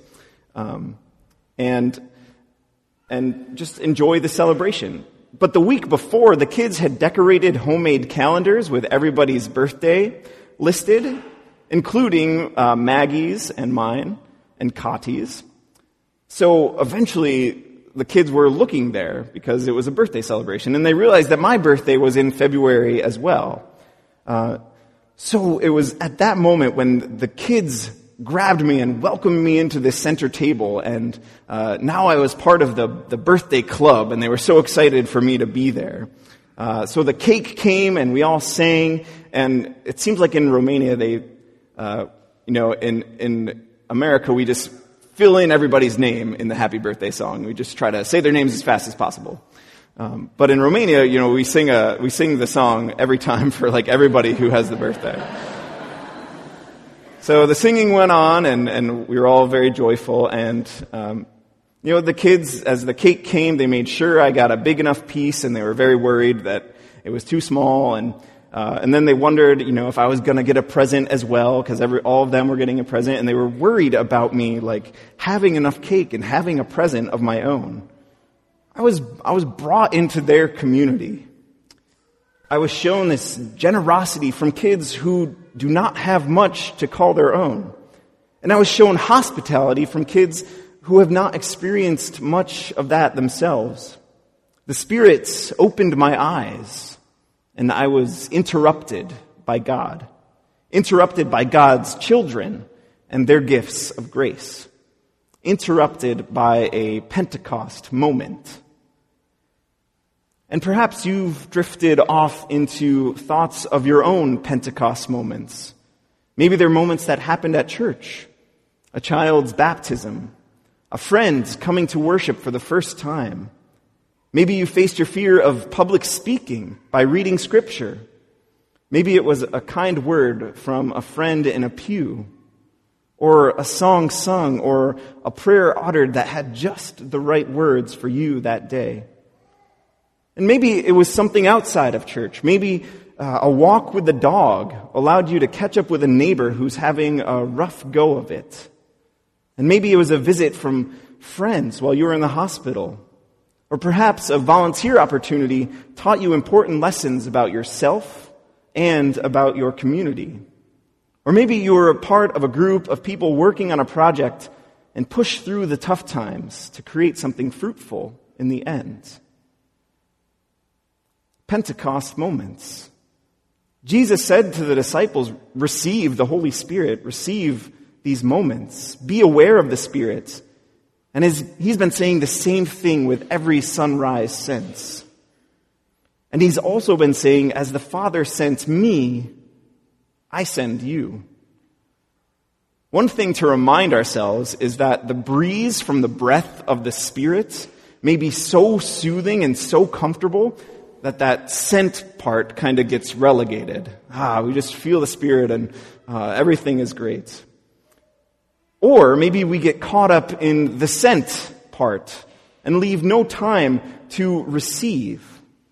and just enjoy the celebration. But the week before, the kids had decorated homemade calendars with everybody's birthday listed, including Maggie's and mine and Kati's. So eventually, the kids were looking there because it was a birthday celebration, and they realized that my birthday was in February as well. So it was at that moment when the kids grabbed me and welcomed me into this center table, and now I was part of the birthday club, and they were so excited for me to be there. So the cake came, and we all sang, and it seems like in Romania, they, in America, we just fill in everybody's name in the happy birthday song. We just try to say their names as fast as possible. But in Romania, we sing the song every time for like everybody who has the birthday. So the singing went on, and we were all very joyful. And the kids, as the cake came, they made sure I got a big enough piece, and they were very worried that it was too small. And then they wondered, if I was going to get a present as well, because all of them were getting a present, and they were worried about me, like having enough cake and having a present of my own. I was brought into their community. I was shown this generosity from kids who do not have much to call their own. And I was shown hospitality from kids who have not experienced much of that themselves. The Spirit opened my eyes, and I was interrupted by God. Interrupted by God's children and their gifts of grace. Interrupted by a Pentecost moment. And perhaps you've drifted off into thoughts of your own Pentecost moments. Maybe they're moments that happened at church. A child's baptism. A friend coming to worship for the first time. Maybe you faced your fear of public speaking by reading Scripture. Maybe it was a kind word from a friend in a pew. Or a song sung, or a prayer uttered that had just the right words for you that day. And maybe it was something outside of church. Maybe a walk with the dog allowed you to catch up with a neighbor who's having a rough go of it. And maybe it was a visit from friends while you were in the hospital. Or perhaps a volunteer opportunity taught you important lessons about yourself and about your community. Or maybe you were a part of a group of people working on a project and pushed through the tough times to create something fruitful in the end. Pentecost moments. Jesus said to the disciples, receive the Holy Spirit, receive these moments, be aware of the Spirit. And he's been saying the same thing with every sunrise since. And he's also been saying, as the Father sent me, I send you. One thing to remind ourselves is that the breeze from the breath of the Spirit may be so soothing and so comfortable that scent part kind of gets relegated. We just feel the Spirit and everything is great. Or maybe we get caught up in the scent part and leave no time to receive.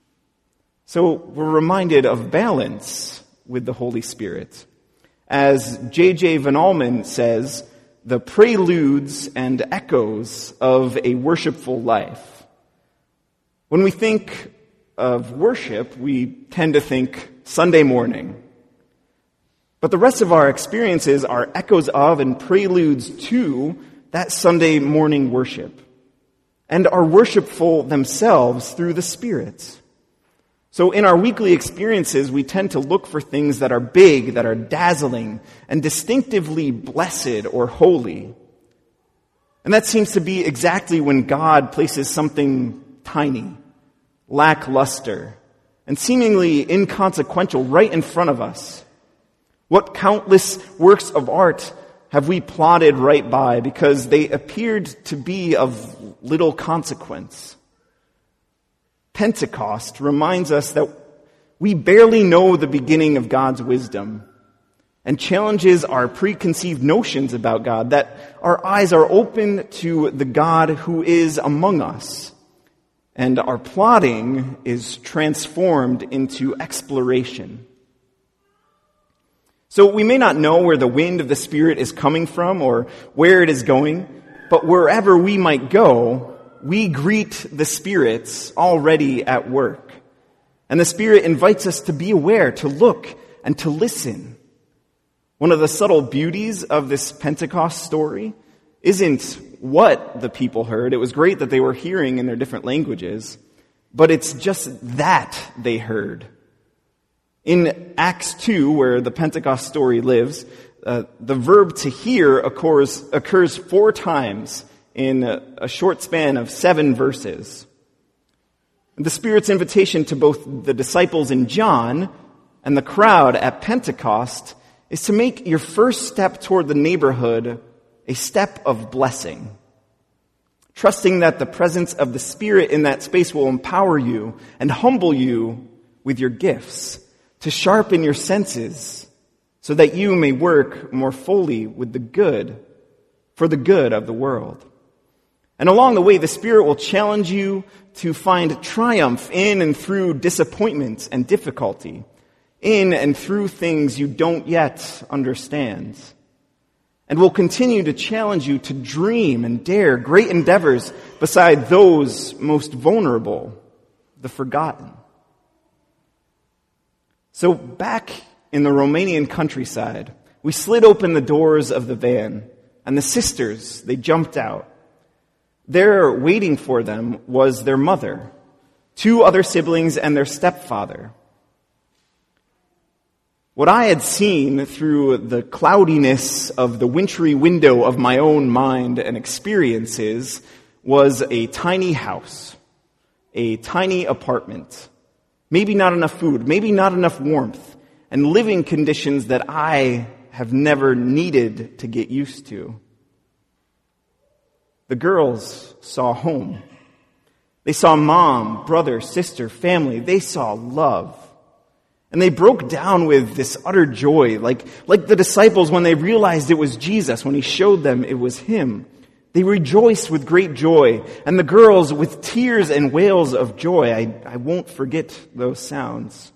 So we're reminded of balance with the Holy Spirit. As J.J. Van Almen says, the preludes and echoes of a worshipful life. When we think of worship, we tend to think Sunday morning. But the rest of our experiences are echoes of and preludes to that Sunday morning worship, and are worshipful themselves through the Spirit. So in our weekly experiences, we tend to look for things that are big, that are dazzling, and distinctively blessed or holy. And that seems to be exactly when God places something tiny, lackluster, and seemingly inconsequential right in front of us. What countless works of art have we plodded right by because they appeared to be of little consequence? Pentecost reminds us that we barely know the beginning of God's wisdom and challenges our preconceived notions about God, that our eyes are open to the God who is among us, and our plodding is transformed into exploration. So we may not know where the wind of the Spirit is coming from or where it is going, but wherever we might go, we greet the Spirit already at work. And the Spirit invites us to be aware, to look, and to listen. One of the subtle beauties of this Pentecost story isn't what the people heard. It was great that they were hearing in their different languages, but it's just that they heard. In Acts 2, where the Pentecost story lives, the verb to hear occurs 4 times in a short span of 7 verses. The Spirit's invitation to both the disciples in John and the crowd at Pentecost is to make your first step toward the neighborhood a step of blessing, trusting that the presence of the Spirit in that space will empower you and humble you with your gifts, to sharpen your senses so that you may work more fully with the good, for the good of the world. And along the way, the Spirit will challenge you to find triumph in and through disappointment and difficulty, in and through things you don't yet understand. and will continue to challenge you to dream and dare great endeavors beside those most vulnerable, the forgotten. So back in the Romanian countryside, we slid open the doors of the van, and the sisters, they jumped out. There, waiting for them, was their mother, 2 other siblings, and their stepfather. What I had seen through the cloudiness of the wintry window of my own mind and experiences was a tiny house, a tiny apartment, maybe not enough food, maybe not enough warmth, and living conditions that I have never needed to get used to. The girls saw home. They saw mom, brother, sister, family. They saw love. And they broke down with this utter joy, like the disciples when they realized it was Jesus, when he showed them it was him. They rejoiced with great joy, and the girls with tears and wails of joy. I won't forget those sounds.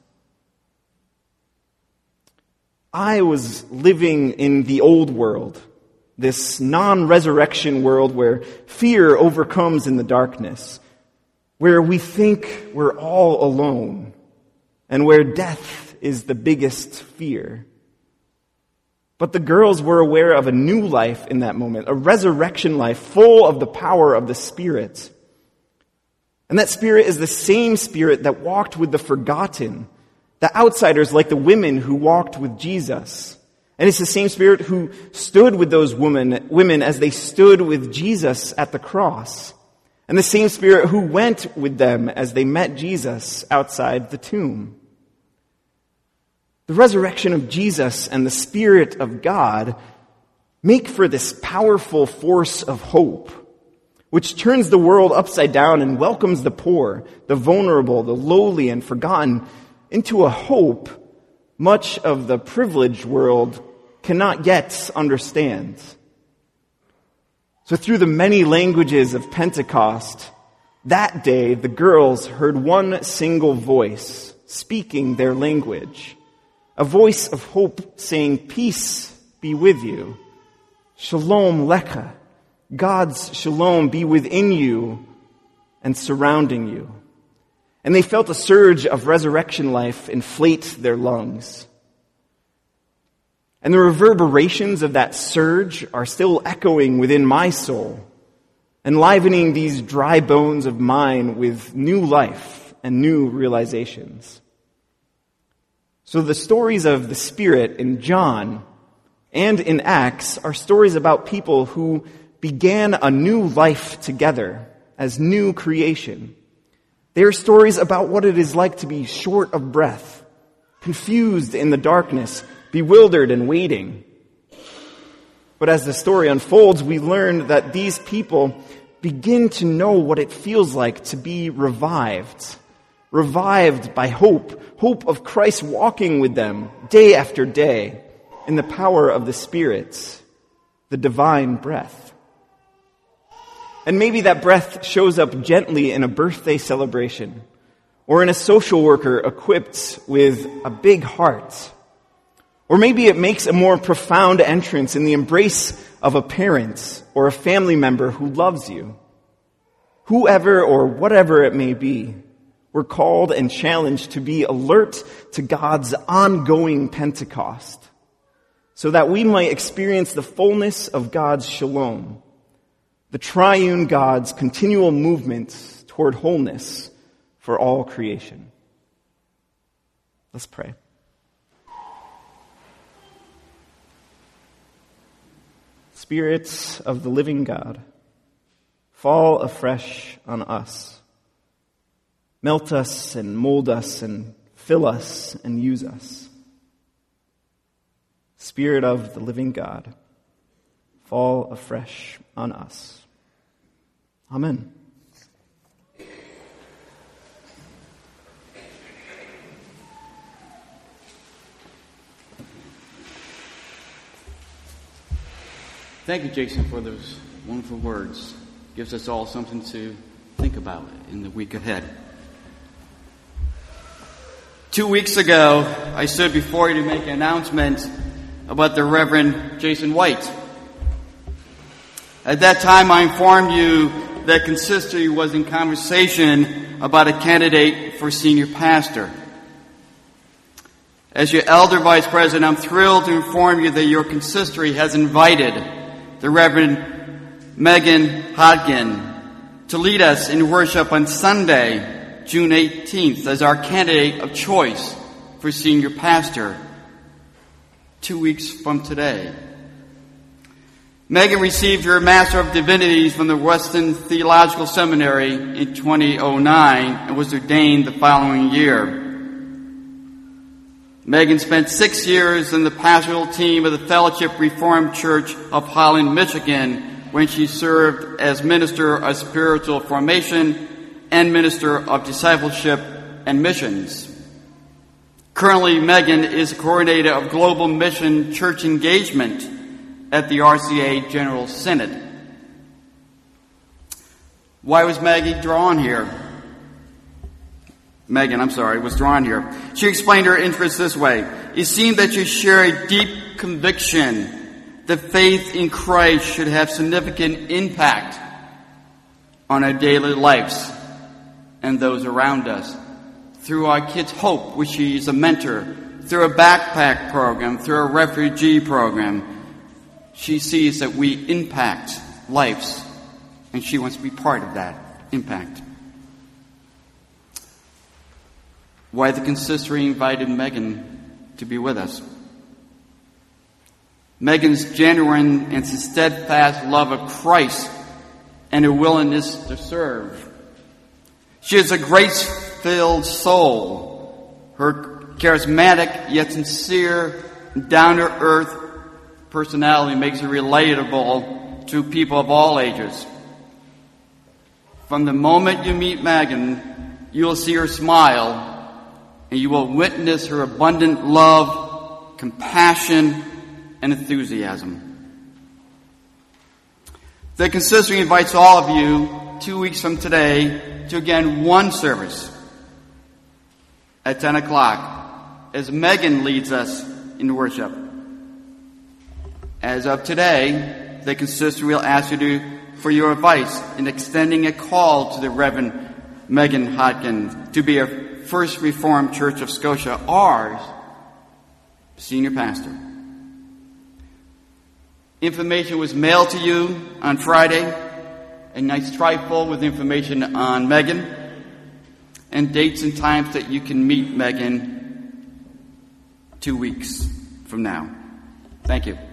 I was living in the old world, this non-resurrection world where fear overcomes in the darkness, where we think we're all alone, and where death is the biggest fear. But the girls were aware of a new life in that moment, a resurrection life full of the power of the Spirit. And that Spirit is the same Spirit that walked with the forgotten, the outsiders like the women who walked with Jesus. And it's the same Spirit who stood with those women as they stood with Jesus at the cross. And the same Spirit who went with them as they met Jesus outside the tomb. The resurrection of Jesus and the Spirit of God make for this powerful force of hope, which turns the world upside down and welcomes the poor, the vulnerable, the lowly, and forgotten into a hope much of the privileged world cannot yet understand. So through the many languages of Pentecost, that day the girls heard one single voice speaking their language. A voice of hope saying, "Peace be with you. Shalom lecha. God's shalom be within you and surrounding you." And they felt a surge of resurrection life inflate their lungs. And the reverberations of that surge are still echoing within my soul, enlivening these dry bones of mine with new life and new realizations. So the stories of the Spirit in John and in Acts are stories about people who began a new life together as new creation. They are stories about what it is like to be short of breath, confused in the darkness, bewildered and waiting. But as the story unfolds, we learn that these people begin to know what it feels like to be revived by hope of Christ walking with them day after day in the power of the Spirit, the divine breath. And maybe that breath shows up gently in a birthday celebration or in a social worker equipped with a big heart. Or maybe it makes a more profound entrance in the embrace of a parent or a family member who loves you. Whoever or whatever it may be, we're called and challenged to be alert to God's ongoing Pentecost so that we might experience the fullness of God's shalom, the triune God's continual movement toward wholeness for all creation. Let's pray. Spirits of the living God, fall afresh on us. Melt us and mold us and fill us and use us. Spirit of the living God, fall afresh on us. Amen. Thank you, Jason, for those wonderful words. Gives us all something to think about in the week ahead. 2 weeks ago, I stood before you to make an announcement about the Reverend Jason White. At that time, I informed you that consistory was in conversation about a candidate for senior pastor. As your elder vice president, I'm thrilled to inform you that your consistory has invited the Reverend Megan Hodgkin to lead us in worship on Sunday, June 18th, as our candidate of choice for senior pastor, 2 weeks from today. Megan received her Master of Divinities from the Weston Theological Seminary in 2009 and was ordained the following year. Megan spent 6 years in the pastoral team of the Fellowship Reformed Church of Holland, Michigan, when she served as Minister of Spiritual Formation and Minister of Discipleship and Missions. Currently, Megan is coordinator of Global Mission Church Engagement at the RCA General Synod. Why was Megan drawn here? She explained her interest this way. It seemed that you share a deep conviction that faith in Christ should have significant impact on our daily lives and those around us. Through our Kids Hope, which she is a mentor, through a backpack program, through a refugee program, she sees that we impact lives, and she wants to be part of that impact. Why the consistory invited Megan to be with us? Megan's genuine and steadfast love of Christ and her willingness to serve. She is a grace-filled soul. Her charismatic yet sincere, down-to-earth personality makes her relatable to people of all ages. From the moment you meet Megan, you will see her smile, and you will witness her abundant love, compassion, and enthusiasm. The consistory invites all of you 2 weeks from today to again one service at 10 o'clock as Megan leads us in worship. As of today, the consistory will ask you for your advice in extending a call to the Reverend Megan Hodgkin to be a First Reformed Church of Scotia, ours, senior pastor. Information was mailed to you on Friday, a nice trifle with information on Megan, and dates and times that you can meet Megan 2 weeks from now. Thank you.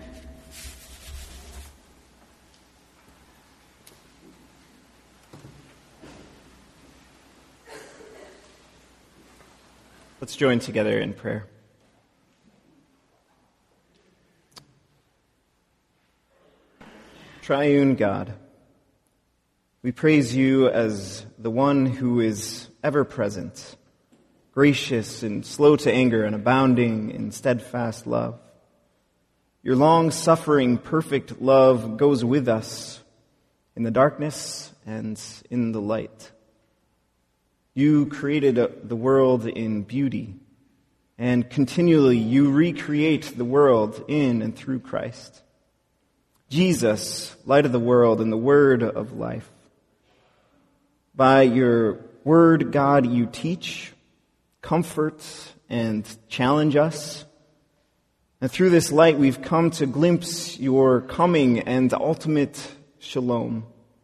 Let's join together in prayer. Triune God, we praise you as the one who is ever present, gracious and slow to anger and abounding in steadfast love. Your long-suffering, perfect love goes with us in the darkness and in the light. You created the world in beauty, and continually you recreate the world in and through Christ. Jesus, light of the world and the word of life. By your word, God, you teach, comfort, and challenge us. And through this light, we've come to glimpse your coming and ultimate shalom.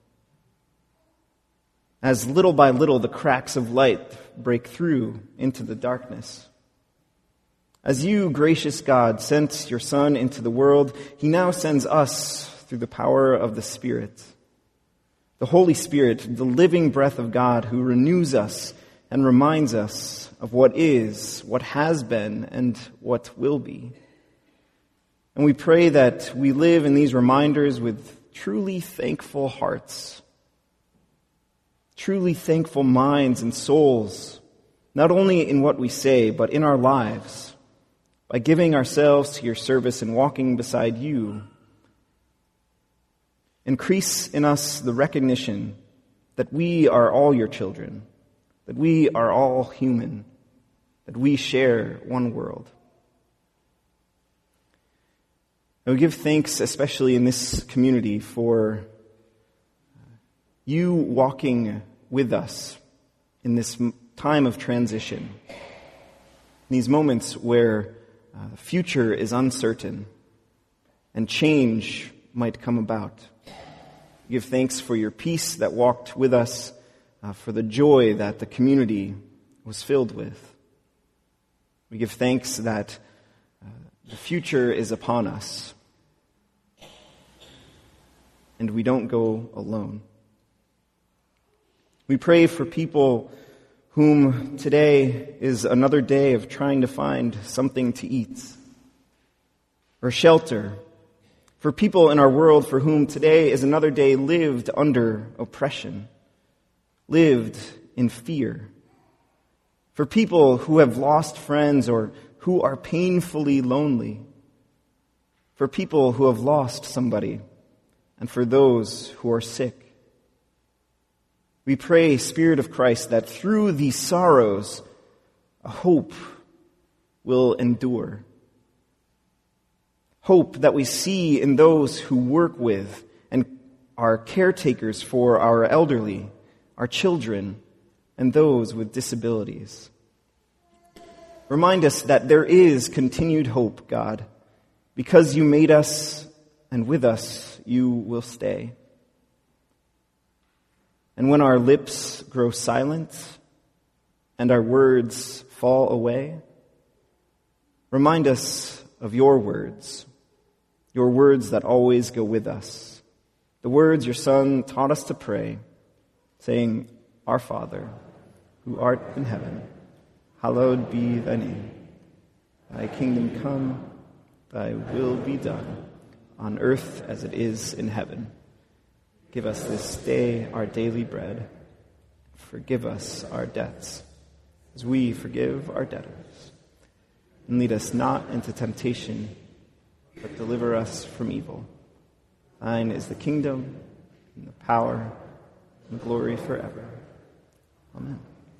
As little by little the cracks of light break through into the darkness. As you, gracious God, sent your Son into the world, he now sends us through the power of the Spirit. The Holy Spirit, the living breath of God who renews us and reminds us of what is, what has been, and what will be. And we pray that we live in these reminders with truly thankful hearts, truly thankful minds and souls, not only in what we say, but in our lives, by giving ourselves to your service and walking beside you. Increase in us the recognition that we are all your children, that we are all human, that we share one world. And we give thanks, especially in this community, for you walking with us in this time of transition, in these moments where the future is uncertain and change might come about. We give thanks for your peace that walked with us, for the joy that the community was filled with. We give thanks that the future is upon us, and we don't go alone. We pray for people whom today is another day of trying to find something to eat or shelter. For people in our world for whom today is another day lived under oppression, lived in fear. For people who have lost friends or who are painfully lonely. For people who have lost somebody, and for those who are sick. We pray, Spirit of Christ, that through these sorrows, a hope will endure. Hope that we see in those who work with and are caretakers for our elderly, our children, and those with disabilities. Remind us that there is continued hope, God, because you made us, and with us you will stay. And when our lips grow silent and our words fall away, remind us of your words that always go with us, the words your Son taught us to pray, saying, Our Father, who art in heaven, hallowed be thy name. Thy kingdom come, thy will be done, on earth as it is in heaven. Give us this day our daily bread. Forgive us our debts, as we forgive our debtors. And lead us not into temptation, but deliver us from evil. Thine is the kingdom, and the power, and glory forever. Amen.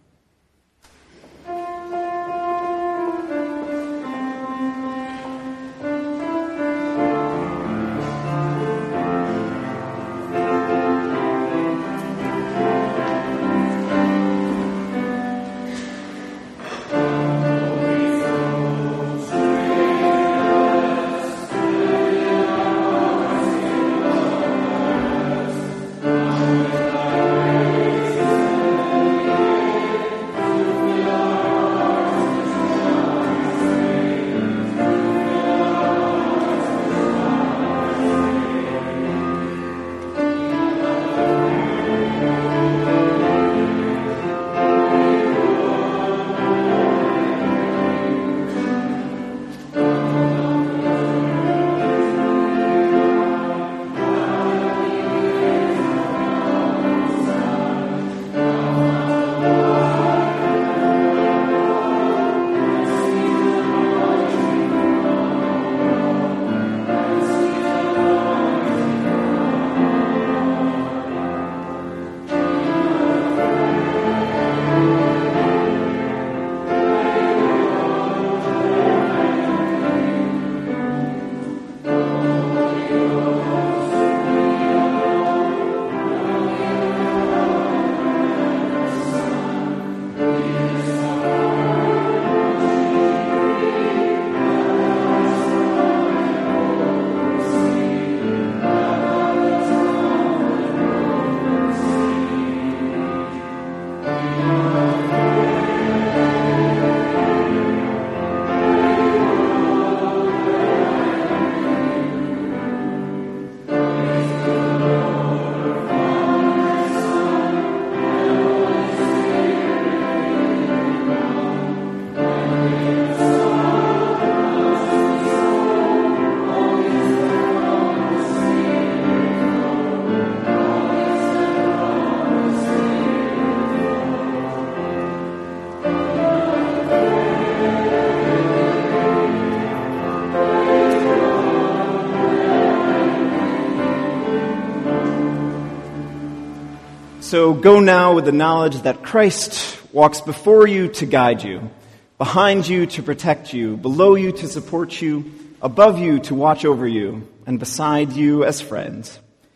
So go now with the knowledge that Christ walks before you to guide you, behind you to protect you, below you to support you, above you to watch over you, and beside you as friends.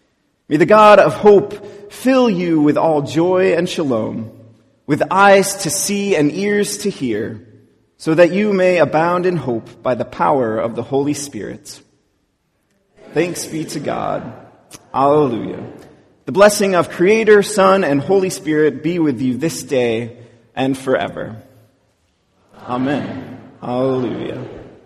May the God of hope fill you with all joy and shalom, with eyes to see and ears to hear, so that you may abound in hope by the power of the Holy Spirit. Thanks be to God. Alleluia. The blessing of Creator, Son, and Holy Spirit be with you this day and forever. Amen. Alleluia.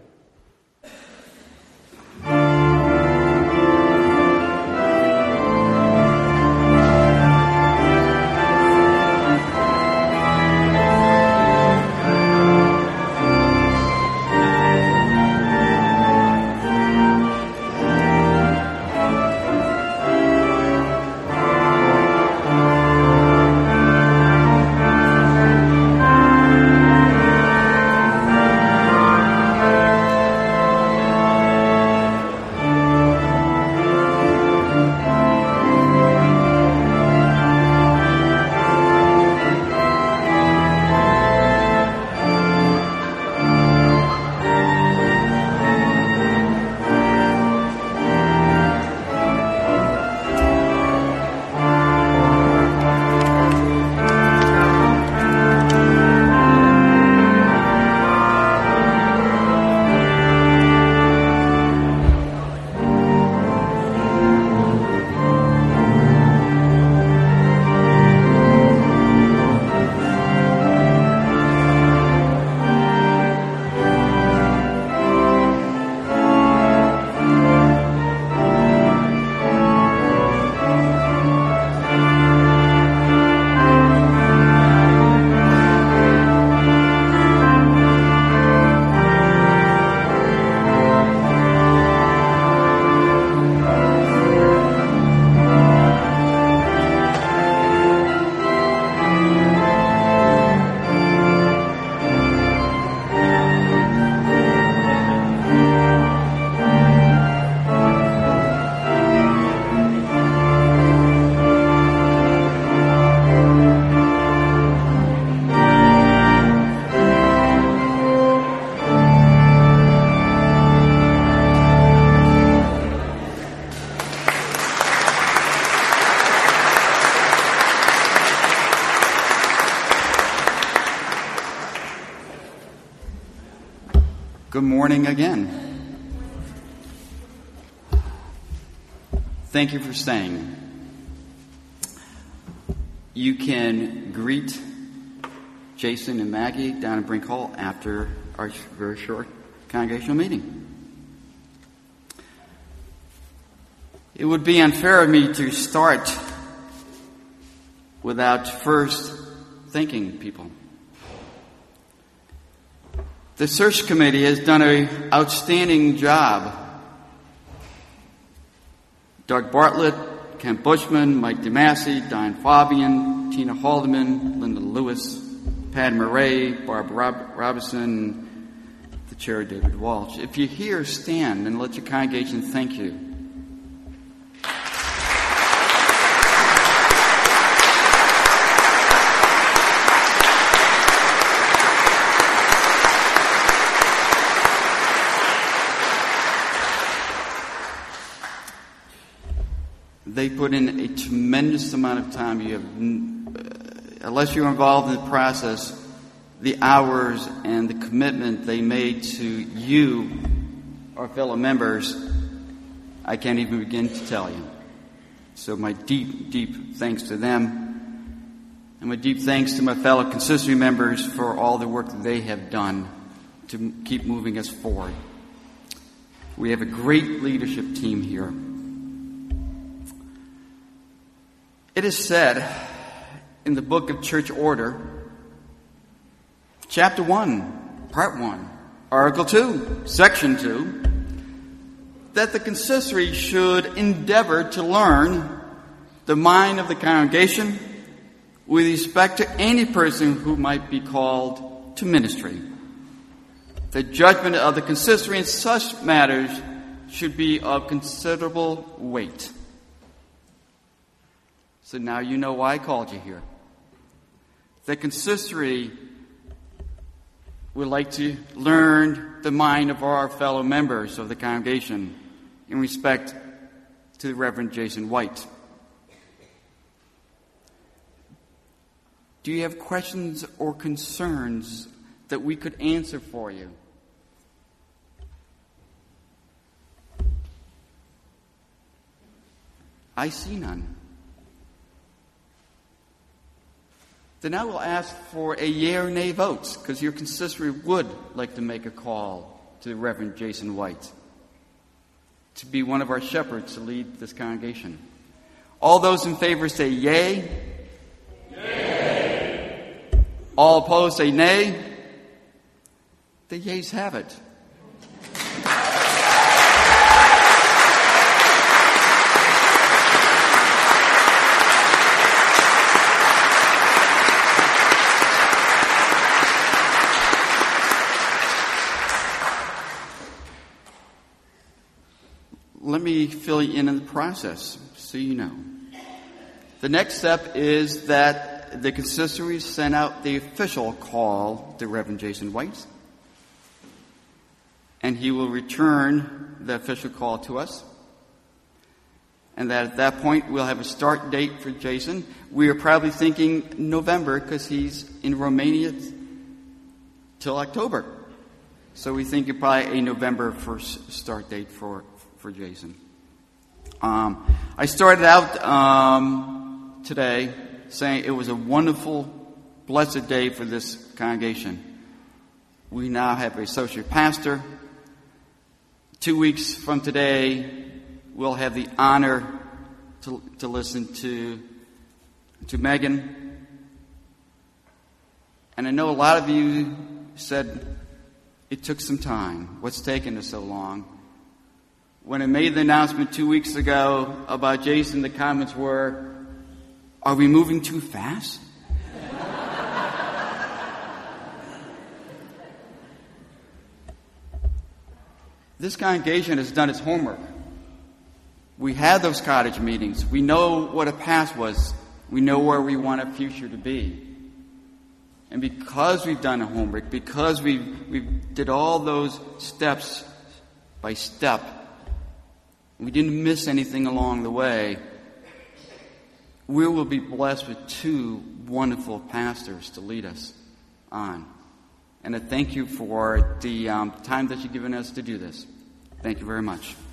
Good morning again. Thank you for staying. You can greet Jason and Maggie down in Brink Hall after our very short congregational meeting. It would be unfair of me to start without first thanking people. The search committee has done an outstanding job. Doug Bartlett, Ken Bushman, Mike DeMasi, Diane Fabian, Tina Haldeman, Linda Lewis, Pat Murray, Barbara Robinson, the chair David Walsh. If you're here, stand and let your congregation thank you. They put in a tremendous amount of time. You have, unless you're involved in the process, the hours and the commitment they made to you, our fellow members, I can't even begin to tell you. So my deep, deep thanks to them. And my deep thanks to my fellow consistory members for all the work that they have done to keep moving us forward. We have a great leadership team here. It is said in the book of Church Order, chapter 1, part 1, article 2, section 2, that the consistory should endeavor to learn the mind of the congregation with respect to any person who might be called to ministry. The judgment of the consistory in such matters should be of considerable weight. So now you know why I called you here. The consistory would like to learn the mind of our fellow members of the congregation in respect to the Reverend Jason White. Do you have questions or concerns that we could answer for you? I see none. Then I will ask for a yea or nay vote, because your consistory would like to make a call to the Reverend Jason White to be one of our shepherds to lead this congregation. All those in favor say yea. Yea. All opposed say nay. The yeas have it. Let me fill you in on the process so you know. The next step is that the consistory sent out the official call to Reverend Jason White, and he will return the official call to us. And that at that point we'll have a start date for Jason. We are probably thinking November because he's in Romania till October. So we think probably a November 1st start date for Jason. I started out today saying it was a wonderful, blessed day for this congregation. We now have a associate pastor. 2 weeks from today, we'll have the honor to listen to Megan. And I know a lot of you said it took some time. What's taken us so long? When I made the announcement 2 weeks ago about Jason, the comments were, "Are we moving too fast?" This congregation has done its homework. We had those cottage meetings. We know what a past was. We know where we want a future to be. And because we've done a homework, because we did all those steps by step, we didn't miss anything along the way, we will be blessed with 2 wonderful pastors to lead us on. And I thank you for the time that you've given us to do this. Thank you very much.